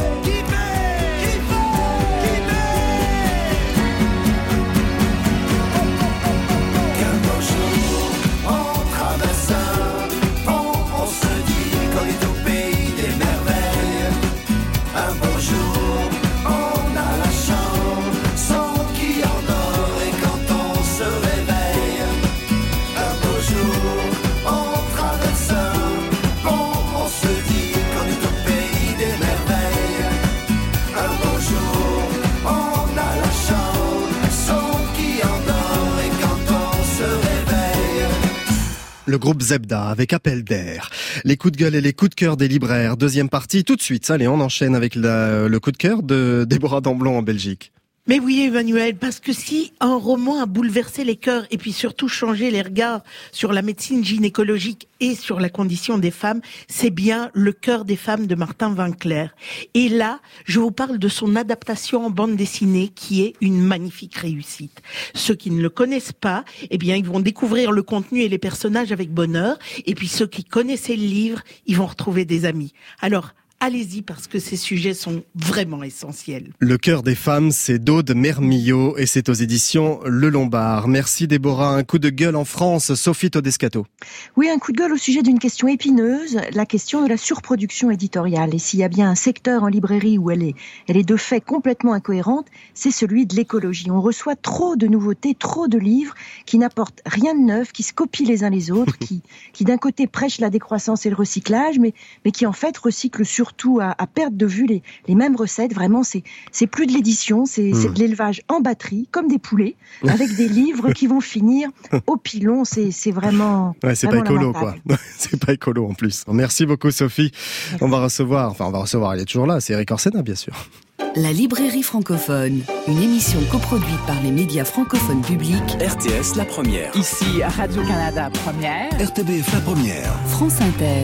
Le groupe Zebda avec Appel d'air. Les coups de gueule et les coups de cœur des libraires. Deuxième partie tout de suite. Allez, on enchaîne avec le coup de cœur de Déborah Damblon en Belgique. Mais oui, Emmanuel, parce que si un roman a bouleversé les cœurs et puis surtout changé les regards sur la médecine gynécologique et sur la condition des femmes, c'est bien Le cœur des femmes de Martin Winkler. Et là, je vous parle de son adaptation en bande dessinée qui est une magnifique réussite. Ceux qui ne le connaissent pas, eh bien, ils vont découvrir le contenu et les personnages avec bonheur. Et puis ceux qui connaissaient le livre, ils vont retrouver des amis. Alors, allez-y parce que ces sujets sont vraiment essentiels. Le cœur des femmes, c'est d'Aude Mermillot et c'est aux éditions Le Lombard. Merci Déborah. Un coup de gueule en France, Sophie Todescato. Oui, un coup de gueule au sujet d'une question épineuse, la question de la surproduction éditoriale. Et s'il y a bien un secteur en librairie où elle est de fait complètement incohérente, c'est celui de l'écologie. On reçoit trop de nouveautés, trop de livres qui n'apportent rien de neuf, qui se copient les uns les autres, qui d'un côté prêchent la décroissance et le recyclage, mais qui en fait recyclent surtout à perdre de vue les mêmes recettes. Vraiment, c'est plus de l'édition, c'est de l'élevage en batterie, comme des poulets, avec des livres qui vont finir au pilon. C'est vraiment... Ouais, c'est vraiment pas écolo, lamentable. quoi. C'est pas écolo, en plus. Merci beaucoup, Sophie. Merci. On va recevoir, il est toujours là, c'est Eric Orsena, bien sûr. La librairie francophone, une émission coproduite par les médias francophones publics. RTS La Première. Ici, Radio-Canada Première. RTBF La Première. France Inter.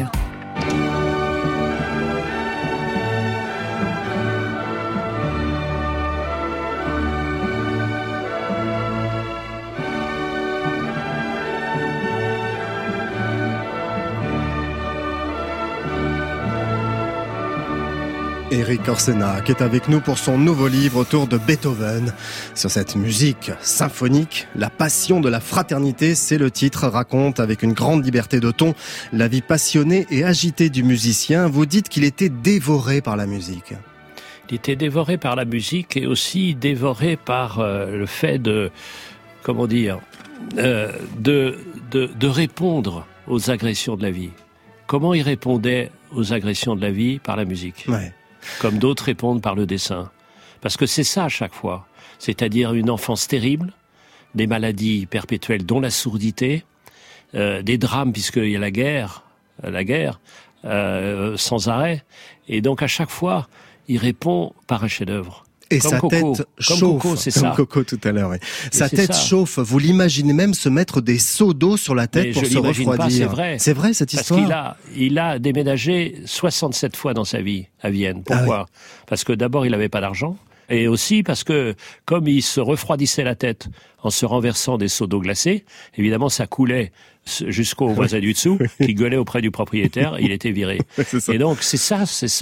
Eric Orsena, qui est avec nous pour son nouveau livre autour de Beethoven. Sur cette musique symphonique, la passion de la fraternité, c'est le titre, raconte avec une grande liberté de ton la vie passionnée et agitée du musicien. Vous dites qu'il était dévoré par la musique. Il était dévoré par la musique et aussi dévoré par le fait de, comment dire, de répondre aux agressions de la vie. Comment il répondait aux agressions de la vie? Par la musique. Ouais. Comme d'autres répondent par le dessin. Parce que c'est ça à chaque fois. C'est-à-dire une enfance terrible, des maladies perpétuelles dont la sourdité, des drames puisqu'il y a la guerre sans arrêt. Et donc à chaque fois, il répond par un chef-d'œuvre. Et comme sa Coco. tête Comme chauffe, Coco, c'est comme ça. Coco tout à l'heure. Oui. Sa c'est tête ça. chauffe. Vous l'imaginez même se mettre des seaux d'eau sur la tête Mais pour je se l'imagine refroidir. pas, c'est vrai. C'est vrai cette histoire. Parce qu'il a déménagé 67 fois dans sa vie à Vienne. Pourquoi? Parce que d'abord, il n'avait pas d'argent. Et aussi parce que, comme il se refroidissait la tête en se renversant des seaux d'eau glacée, évidemment, ça coulait jusqu'au voisin du dessous, qui gueulait auprès du propriétaire, il était viré. Et donc, c'est ça,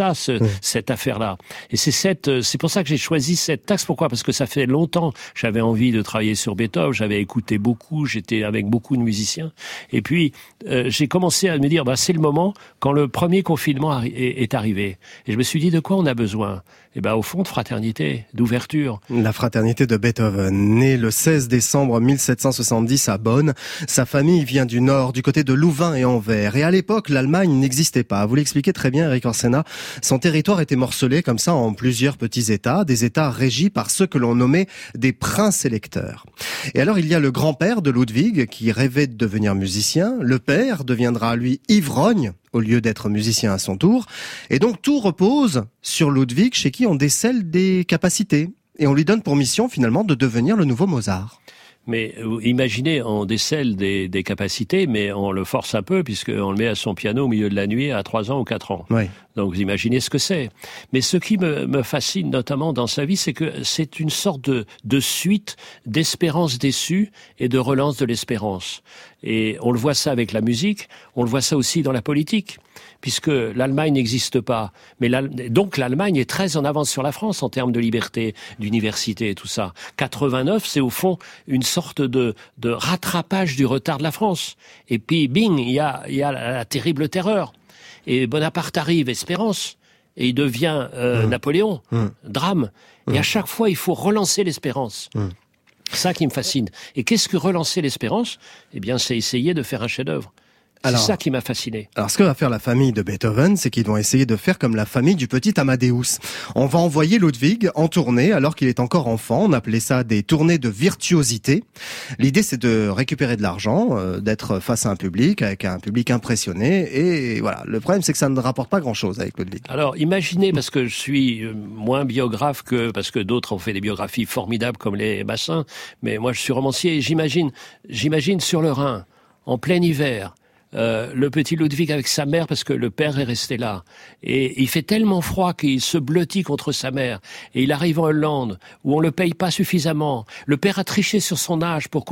cette affaire-là. Et c'est pour ça que j'ai choisi cette axe. Pourquoi? Parce que ça fait longtemps, j'avais envie de travailler sur Beethoven, j'avais écouté beaucoup, j'étais avec beaucoup de musiciens. Et puis, j'ai commencé à me dire, c'est le moment, quand le premier confinement est arrivé. Et je me suis dit, de quoi on a besoin? Au fond, de fraternité, d'ouverture. La fraternité de Beethoven, né le 16 décembre 1770 à Bonn. Sa famille vient du nord, du côté de Louvain et Anvers. Et à l'époque, l'Allemagne n'existait pas. Vous l'expliquez très bien, Eric Orsena. Son territoire était morcelé comme ça en plusieurs petits États, des États régis par ceux que l'on nommait des princes électeurs. Et alors, il y a le grand-père de Ludwig qui rêvait de devenir musicien. Le père deviendra, lui, ivrogne, au lieu d'être musicien à son tour. Et donc tout repose sur Ludwig, chez qui on décèle des capacités. Et on lui donne pour mission finalement de devenir le nouveau Mozart. Mais imaginez, on décèle des capacités, mais on le force un peu, puisqu'on le met à son piano au milieu de la nuit à 3 ans ou 4 ans. Oui. Donc vous imaginez ce que c'est. Mais ce qui me fascine notamment dans sa vie, c'est que c'est une sorte de suite d'espérance déçue et de relance de l'espérance. Et on le voit ça avec la musique, on le voit ça aussi dans la politique, puisque l'Allemagne n'existe pas. Mais donc l'Allemagne est très en avance sur la France en termes de liberté, d'université et tout ça. 89, c'est au fond une sorte de rattrapage du retard de la France. Et puis, bing, il y a la terrible terreur. Et Bonaparte arrive, espérance, et il devient Napoléon, drame. Et à chaque fois, il faut relancer l'espérance. C'est ça qui me fascine. Et qu'est-ce que relancer l'espérance? C'est essayer de faire un chef-d'œuvre. C'est ça qui m'a fasciné. Alors, ce que va faire la famille de Beethoven, c'est qu'ils vont essayer de faire comme la famille du petit Amadeus. On va envoyer Ludwig en tournée alors qu'il est encore enfant. On appelait ça des tournées de virtuosité. L'idée, c'est de récupérer de l'argent, d'être face à un public, avec un public impressionné. Et voilà. Le problème, c'est que ça ne rapporte pas grand-chose avec Ludwig. Alors, imaginez, parce que je suis moins biographe parce que d'autres ont fait des biographies formidables comme les Bassins, mais moi, je suis romancier et j'imagine sur le Rhin, en plein hiver, le petit Ludwig avec sa mère, parce que le père est resté là. Et il fait tellement froid qu'il se blottit contre sa mère. Et il arrive en Hollande, où on le paye pas suffisamment. Le père a triché sur son âge pour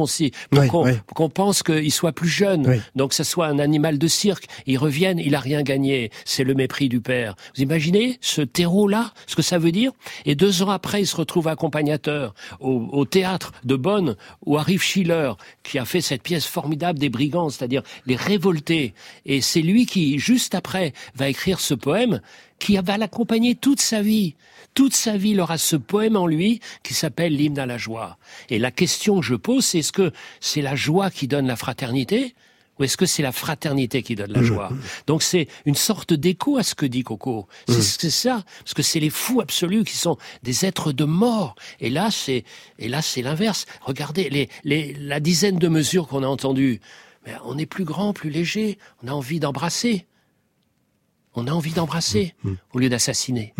qu'on pense qu'il soit plus jeune. Oui. Donc que ce soit un animal de cirque. Ils reviennent, il a rien gagné. C'est le mépris du père. Vous imaginez ce terreau-là, ce que ça veut dire? Et 2 ans après, il se retrouve accompagnateur au théâtre de Bonn, où arrive Schiller, qui a fait cette pièce formidable des brigands, c'est-à-dire les révoltés. Et c'est lui qui, juste après, va écrire ce poème qui va l'accompagner toute sa vie. Toute sa vie, il aura ce poème en lui qui s'appelle l'hymne à la joie. Et la question que je pose, c'est est-ce que c'est la joie qui donne la fraternité ou est-ce que c'est la fraternité qui donne la joie? Donc c'est une sorte d'écho à ce que dit Coco. C'est ça, parce que c'est les fous absolus qui sont des êtres de mort. Et là, c'est l'inverse. Regardez la dizaine de mesures qu'on a entendues. Mais on est plus grand, plus léger, on a envie d'embrasser. On a envie d'embrasser au lieu d'assassiner.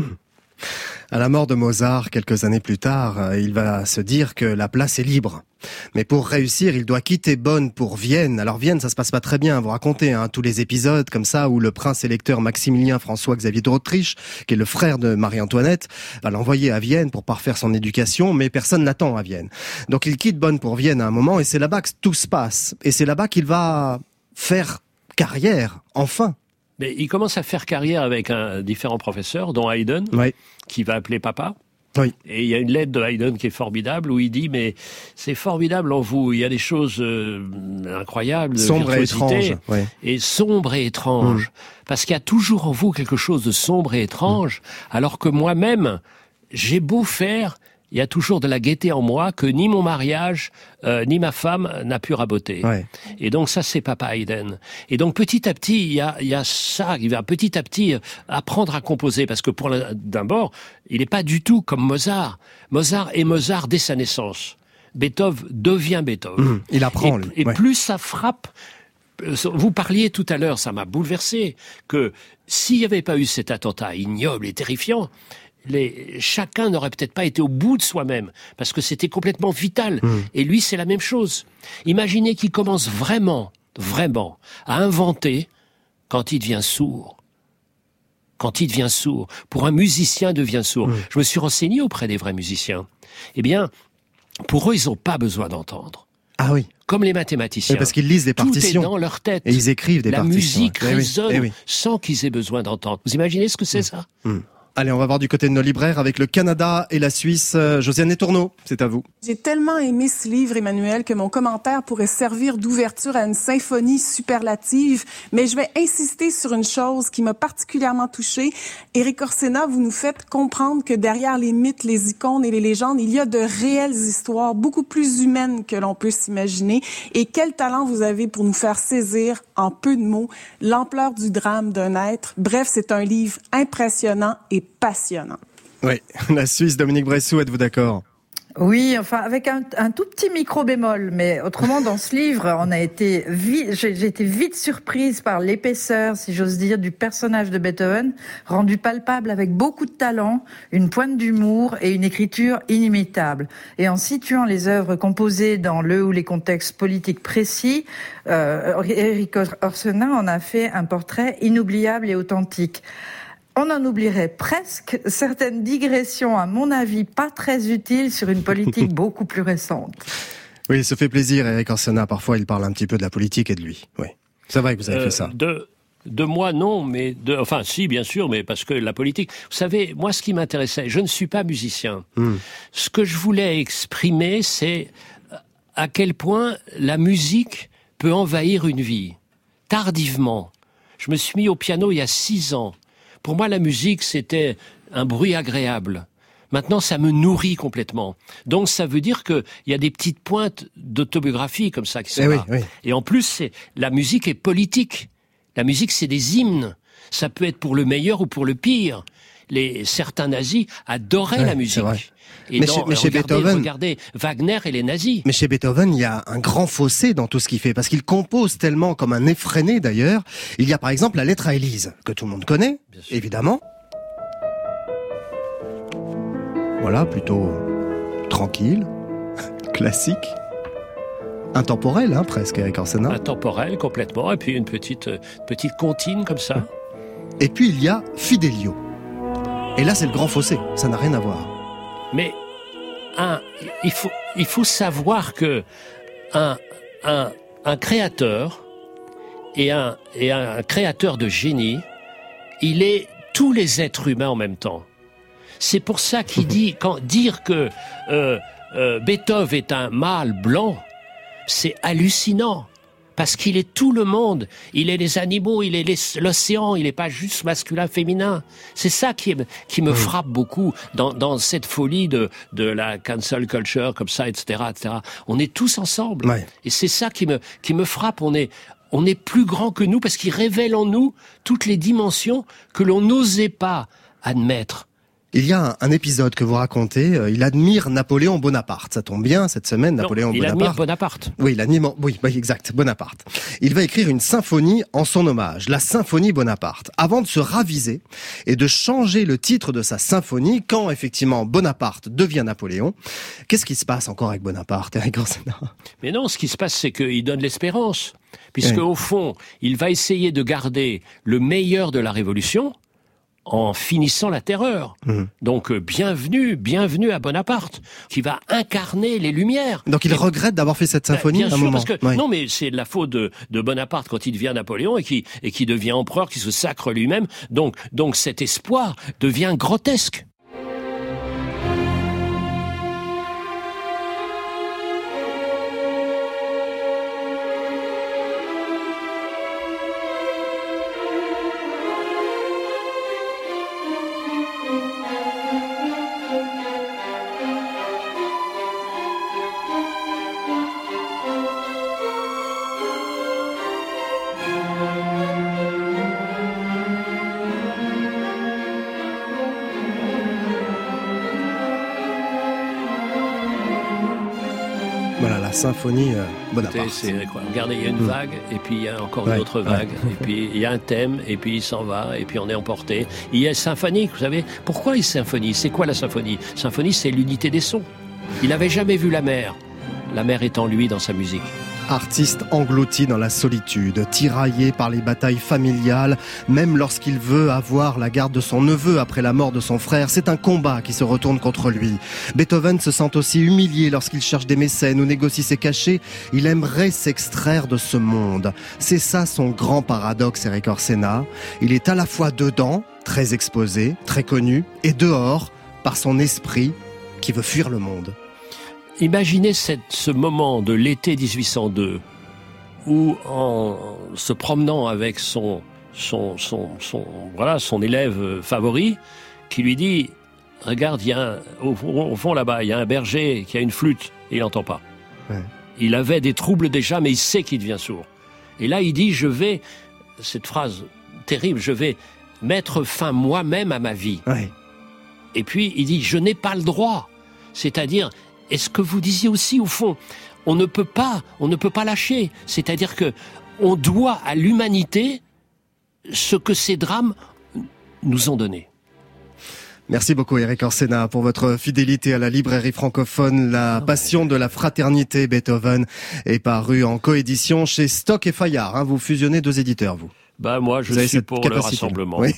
À la mort de Mozart, quelques années plus tard, il va se dire que la place est libre. Mais pour réussir, il doit quitter Bonn pour Vienne. Alors Vienne, ça se passe pas très bien. Vous racontez tous les épisodes comme ça où le prince électeur Maximilien François-Xavier d'Autriche, qui est le frère de Marie-Antoinette, va l'envoyer à Vienne pour parfaire son éducation, mais personne l'attend à Vienne. Donc il quitte Bonn pour Vienne à un moment et c'est là-bas que tout se passe. Et c'est là-bas qu'il va faire carrière, enfin. Mais il commence à faire carrière avec différents professeurs, dont Haydn, qui va appeler papa. Oui. Et il y a une lettre de Haydn qui est formidable, où il dit, mais c'est formidable en vous, il y a des choses incroyables, de sombre et étrange. Et sombre et étrange. Parce qu'il y a toujours en vous quelque chose de sombre et étrange, alors que moi-même, j'ai beau faire, il y a toujours de la gaieté en moi que ni mon mariage, ni ma femme n'a pu raboter. Ouais. Et donc ça, c'est Papa Haydn. Et donc petit à petit, il y a ça, il va petit à petit apprendre à composer, parce que d'abord, il n'est pas du tout comme Mozart. Mozart est Mozart dès sa naissance. Beethoven devient Beethoven. Il apprend, lui. Et plus ça frappe... Vous parliez tout à l'heure, ça m'a bouleversé, que s'il n'y avait pas eu cet attentat ignoble et terrifiant, chacun n'aurait peut-être pas été au bout de soi-même, parce que c'était complètement vital. Et lui, c'est la même chose. Imaginez qu'il commence vraiment à inventer quand il devient sourd. Quand il devient sourd. Pour un musicien devient sourd. Je me suis renseigné auprès des vrais musiciens. Eh bien, pour eux, ils n'ont pas besoin d'entendre. Ah oui. Comme les mathématiciens. Oui, parce qu'ils lisent des partitions. Tout est dans leur tête. Et ils écrivent des partitions. La musique résonne oui. sans qu'ils aient besoin d'entendre. Vous imaginez ce que c'est, ça? Allez, on va voir du côté de nos libraires avec le Canada et la Suisse. Josiane Letourneau, c'est à vous. J'ai tellement aimé ce livre, Emmanuel, que mon commentaire pourrait servir d'ouverture à une symphonie superlative. Mais je vais insister sur une chose qui m'a particulièrement touchée. Éric Orsena, vous nous faites comprendre que derrière les mythes, les icônes et les légendes, il y a de réelles histoires, beaucoup plus humaines que l'on peut s'imaginer. Et quel talent vous avez pour nous faire saisir, en peu de mots, l'ampleur du drame d'un être. Bref, c'est un livre impressionnant et passionnant. Oui, la Suisse, Dominique Bressou, êtes-vous d'accord? Oui, enfin, avec un tout petit micro bémol, mais autrement, dans ce livre, j'ai été vite surprise par l'épaisseur, si j'ose dire, du personnage de Beethoven, rendu palpable avec beaucoup de talent, une pointe d'humour et une écriture inimitable. Et en situant les œuvres composées dans le ou les contextes politiques précis, Éric Orsena en a fait un portrait inoubliable et authentique. On en oublierait presque certaines digressions, à mon avis, pas très utiles sur une politique beaucoup plus récente. Oui, il se fait plaisir, Éric Orsena. Parfois, il parle un petit peu de la politique et de lui. Oui. C'est vrai que vous avez fait ça. De moi, non, mais enfin, si, bien sûr, mais parce que la politique... Vous savez, moi, ce qui m'intéressait, je ne suis pas musicien. Ce que je voulais exprimer, c'est à quel point la musique peut envahir une vie. Tardivement. Je me suis mis au piano il y a 6 ans. Pour moi, la musique, c'était un bruit agréable. Maintenant, ça me nourrit complètement. Donc, ça veut dire qu'il y a des petites pointes d'autobiographie comme ça qui sont là. Oui. Et en plus, la musique est politique. La musique, c'est des hymnes. Ça peut être pour le meilleur ou pour le pire. Certains nazis adoraient la musique. Et chez Beethoven, regardez Wagner et les nazis. Mais chez Beethoven, il y a un grand fossé dans tout ce qu'il fait, parce qu'il compose tellement comme un effréné d'ailleurs. Il y a par exemple la lettre à Élise, que tout le monde connaît, évidemment. Voilà, plutôt tranquille, classique. Intemporel, presque, Éric Orsena. Intemporel, complètement, et puis une petite comptine comme ça. Et puis il y a Fidelio. Et là, c'est le grand fossé, ça n'a rien à voir. Mais il faut savoir que un créateur et un créateur de génie, il est tous les êtres humains en même temps. C'est pour ça qu'il dit dire que Beethoven est un mâle blanc, c'est hallucinant. Parce qu'il est tout le monde. Il est les animaux, il est l'océan, il n'est pas juste masculin, féminin. C'est ça qui me frappe beaucoup dans cette folie de la cancel culture, comme ça, etc., etc. On est tous ensemble. Ouais. Et c'est ça qui me frappe. On est plus grand que nous parce qu'il révèle en nous toutes les dimensions que l'on n'osait pas admettre. Il y a un épisode que vous racontez, il admire Napoléon Bonaparte. Ça tombe bien, cette semaine, Napoléon Bonaparte. Il admire Bonaparte. Oui, exact, Bonaparte. Il va écrire une symphonie en son hommage, la symphonie Bonaparte, avant de se raviser et de changer le titre de sa symphonie quand, effectivement, Bonaparte devient Napoléon. Qu'est-ce qui se passe encore avec Bonaparte, Éric Orsena ? Mais non, ce qui se passe, c'est qu'il donne l'espérance. Puisque, au fond, il va essayer de garder le meilleur de la Révolution, en finissant la terreur. Donc bienvenue à Bonaparte, qui va incarner les Lumières. Donc il regrette d'avoir fait cette symphonie bien à un sûr, moment. parce que non, mais c'est de la faute de Bonaparte quand il devient Napoléon et qui devient empereur, qui se sacre lui-même. Donc cet espoir devient grotesque. Voilà, la symphonie Bonaparte. Regardez, il y a une vague, et puis il y a encore une autre vague, et puis il y a un thème, et puis il s'en va, et puis on est emporté. Il est symphonique, vous savez. Pourquoi il symphonie? C'est quoi la symphonie? Symphonie, c'est l'unité des sons. Il n'avait jamais vu la mer. La mer est en lui dans sa musique. Artiste englouti dans la solitude, tiraillé par les batailles familiales, même lorsqu'il veut avoir la garde de son neveu après la mort de son frère, c'est un combat qui se retourne contre lui. Beethoven se sent aussi humilié lorsqu'il cherche des mécènes ou négocie ses cachets. Il aimerait s'extraire de ce monde. C'est ça son grand paradoxe, Erik Orsenna. Il est à la fois dedans, très exposé, très connu, et dehors, par son esprit qui veut fuir le monde. Imaginez ce moment de l'été 1802 où, en se promenant avec son élève favori, qui lui dit « Regarde, au fond là-bas, il y a un berger qui a une flûte, et il n'entend pas. Ouais. Il avait des troubles déjà, mais il sait qu'il devient sourd. Et là, il dit « cette phrase terrible, je vais mettre fin moi-même à ma vie. Ouais. » Et puis, il dit « Je n'ai pas le droit. » C'est-à-dire, et ce que vous disiez aussi, au fond, on ne peut pas lâcher. C'est-à-dire que on doit à l'humanité ce que ces drames nous ont donné. Merci beaucoup Erik Orsenna pour votre fidélité à la librairie francophone. La passion de la fraternité Beethoven est parue en coédition chez Stock et Fayard. Vous fusionnez 2 éditeurs, vous. Moi, je suis pour le rassemblement. Oui.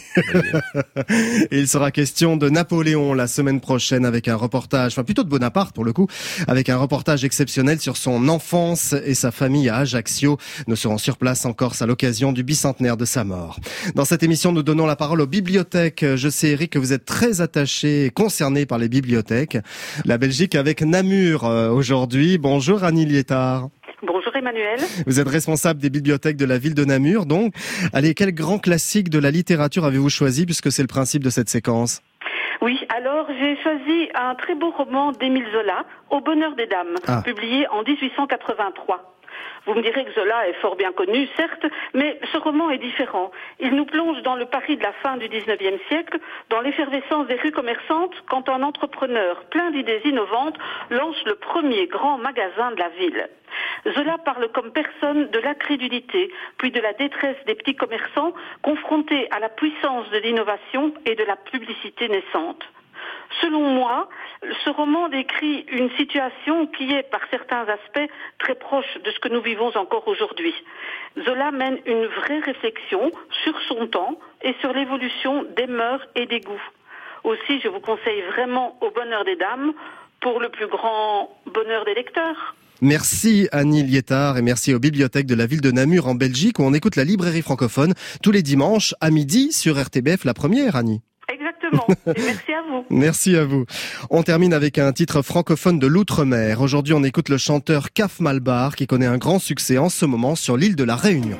Et il sera question de Napoléon la semaine prochaine avec un reportage, enfin plutôt de Bonaparte pour le coup, avec un reportage exceptionnel sur son enfance et sa famille à Ajaccio. Nous serons sur place en Corse à l'occasion du bicentenaire de sa mort. Dans cette émission, nous donnons la parole aux bibliothèques. Je sais, Eric, que vous êtes très attaché et concerné par les bibliothèques. La Belgique avec Namur aujourd'hui. Bonjour Annie Liétard. Bonjour Emmanuel. Vous êtes responsable des bibliothèques de la ville de Namur, donc. Allez, quel grand classique de la littérature avez-vous choisi, puisque c'est le principe de cette séquence? Oui, alors j'ai choisi un très beau roman d'Émile Zola, Au bonheur des dames, publié en 1883. Vous me direz que Zola est fort bien connu, certes, mais ce roman est différent. Il nous plonge dans le Paris de la fin du 19e siècle, dans l'effervescence des rues commerçantes, quand un entrepreneur plein d'idées innovantes lance le premier grand magasin de la ville. Zola parle comme personne de l'incrédulité, puis de la détresse des petits commerçants confrontés à la puissance de l'innovation et de la publicité naissante. Selon moi, ce roman décrit une situation qui est, par certains aspects, très proche de ce que nous vivons encore aujourd'hui. Zola mène une vraie réflexion sur son temps et sur l'évolution des mœurs et des goûts. Aussi, je vous conseille vraiment Au bonheur des dames pour le plus grand bonheur des lecteurs. Merci Annie Liétard et merci aux bibliothèques de la ville de Namur en Belgique où on écoute la librairie francophone tous les dimanches à midi sur RTBF, la première, Annie. Exactement. Et merci à vous. Merci à vous. On termine avec un titre francophone de l'Outre-mer. Aujourd'hui, on écoute le chanteur Caf Malbar qui connaît un grand succès en ce moment sur l'île de la Réunion.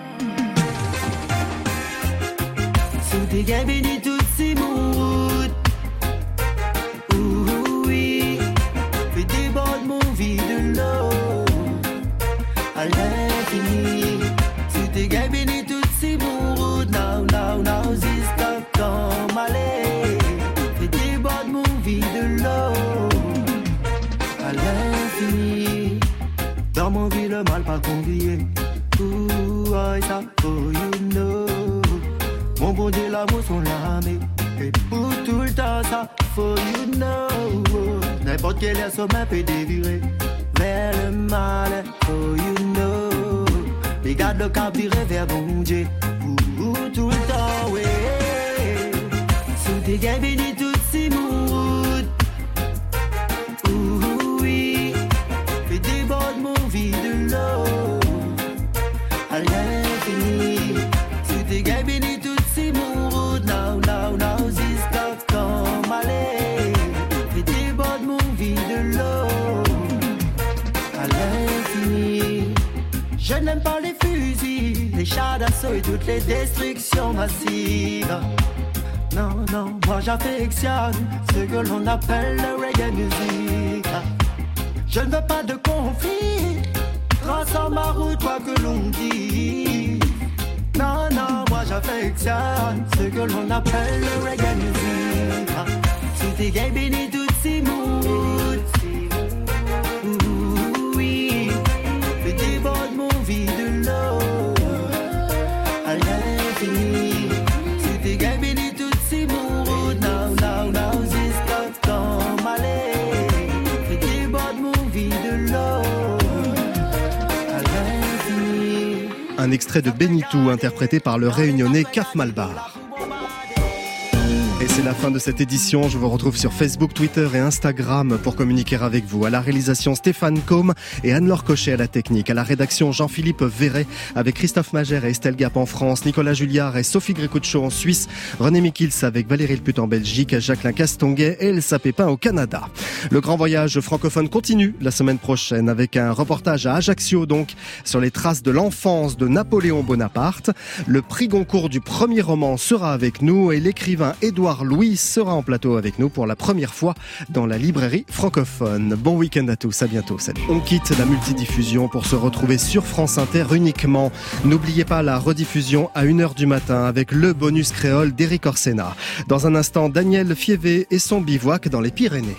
Dans mon vie, le mal pas convié. Ooh, ça, oh, you know. Mon bon Dieu, l'amour, son lame. Et pour tout le temps, ça, for you know. N'importe quel air sommet peut dévirer vers le mal, oh, you know. Mais garde le cap virer vers bon Dieu. Tout le temps, ouais. gay béni toutes ces mood. Oui, fais des bonnes movies de l'eau à l'infini. Tout est gay béni toutes ces mood. Now, this stuff come allez. Fais des bonnes movies de l'eau à l'infini. Je n'aime pas les fusils, les chars d'assaut et toutes les destructions massives. Non, moi j'affectionne ce que l'on appelle le reggae music. Je ne veux pas de conflit, traçant ma route quoi que l'on dise. Non, moi j'affectionne ce que l'on appelle le reggae music. Tout est gay béni toutes ces moods. Oui, fais des bonnes movies de l'eau à l'infini. Tout est gay béni toutes ces moods. Now, this stuff come allez. Fais des bonnes movies de l'eau à l'infini. Un extrait de Benitou interprété par le réunionnais Kaf Malbar. Et c'est la fin de cette édition. Je vous retrouve sur Facebook, Twitter et Instagram pour communiquer avec vous. À la réalisation, Stéphane Combe et Anne-Laure Cochet à la technique. À la rédaction, Jean-Philippe Verret avec Christophe Magère et Estelle Gap en France, Nicolas Julliard et Sophie Grécoucho en Suisse, René Mikils avec Valérie Leput en Belgique, Jacqueline Castonguay et Elsa Pépin au Canada. Le grand voyage francophone continue la semaine prochaine avec un reportage à Ajaccio donc sur les traces de l'enfance de Napoléon Bonaparte. Le prix Goncourt du premier roman sera avec nous et l'écrivain Édouard Louis sera en plateau avec nous pour la première fois dans la librairie francophone. Bon week-end à tous, à bientôt, salut. On quitte la multidiffusion pour se retrouver sur France Inter uniquement. N'oubliez pas la rediffusion à 1h du matin avec le bonus créole d'Éric Orsena. Dans un instant, Daniel Fievé et son bivouac dans les Pyrénées.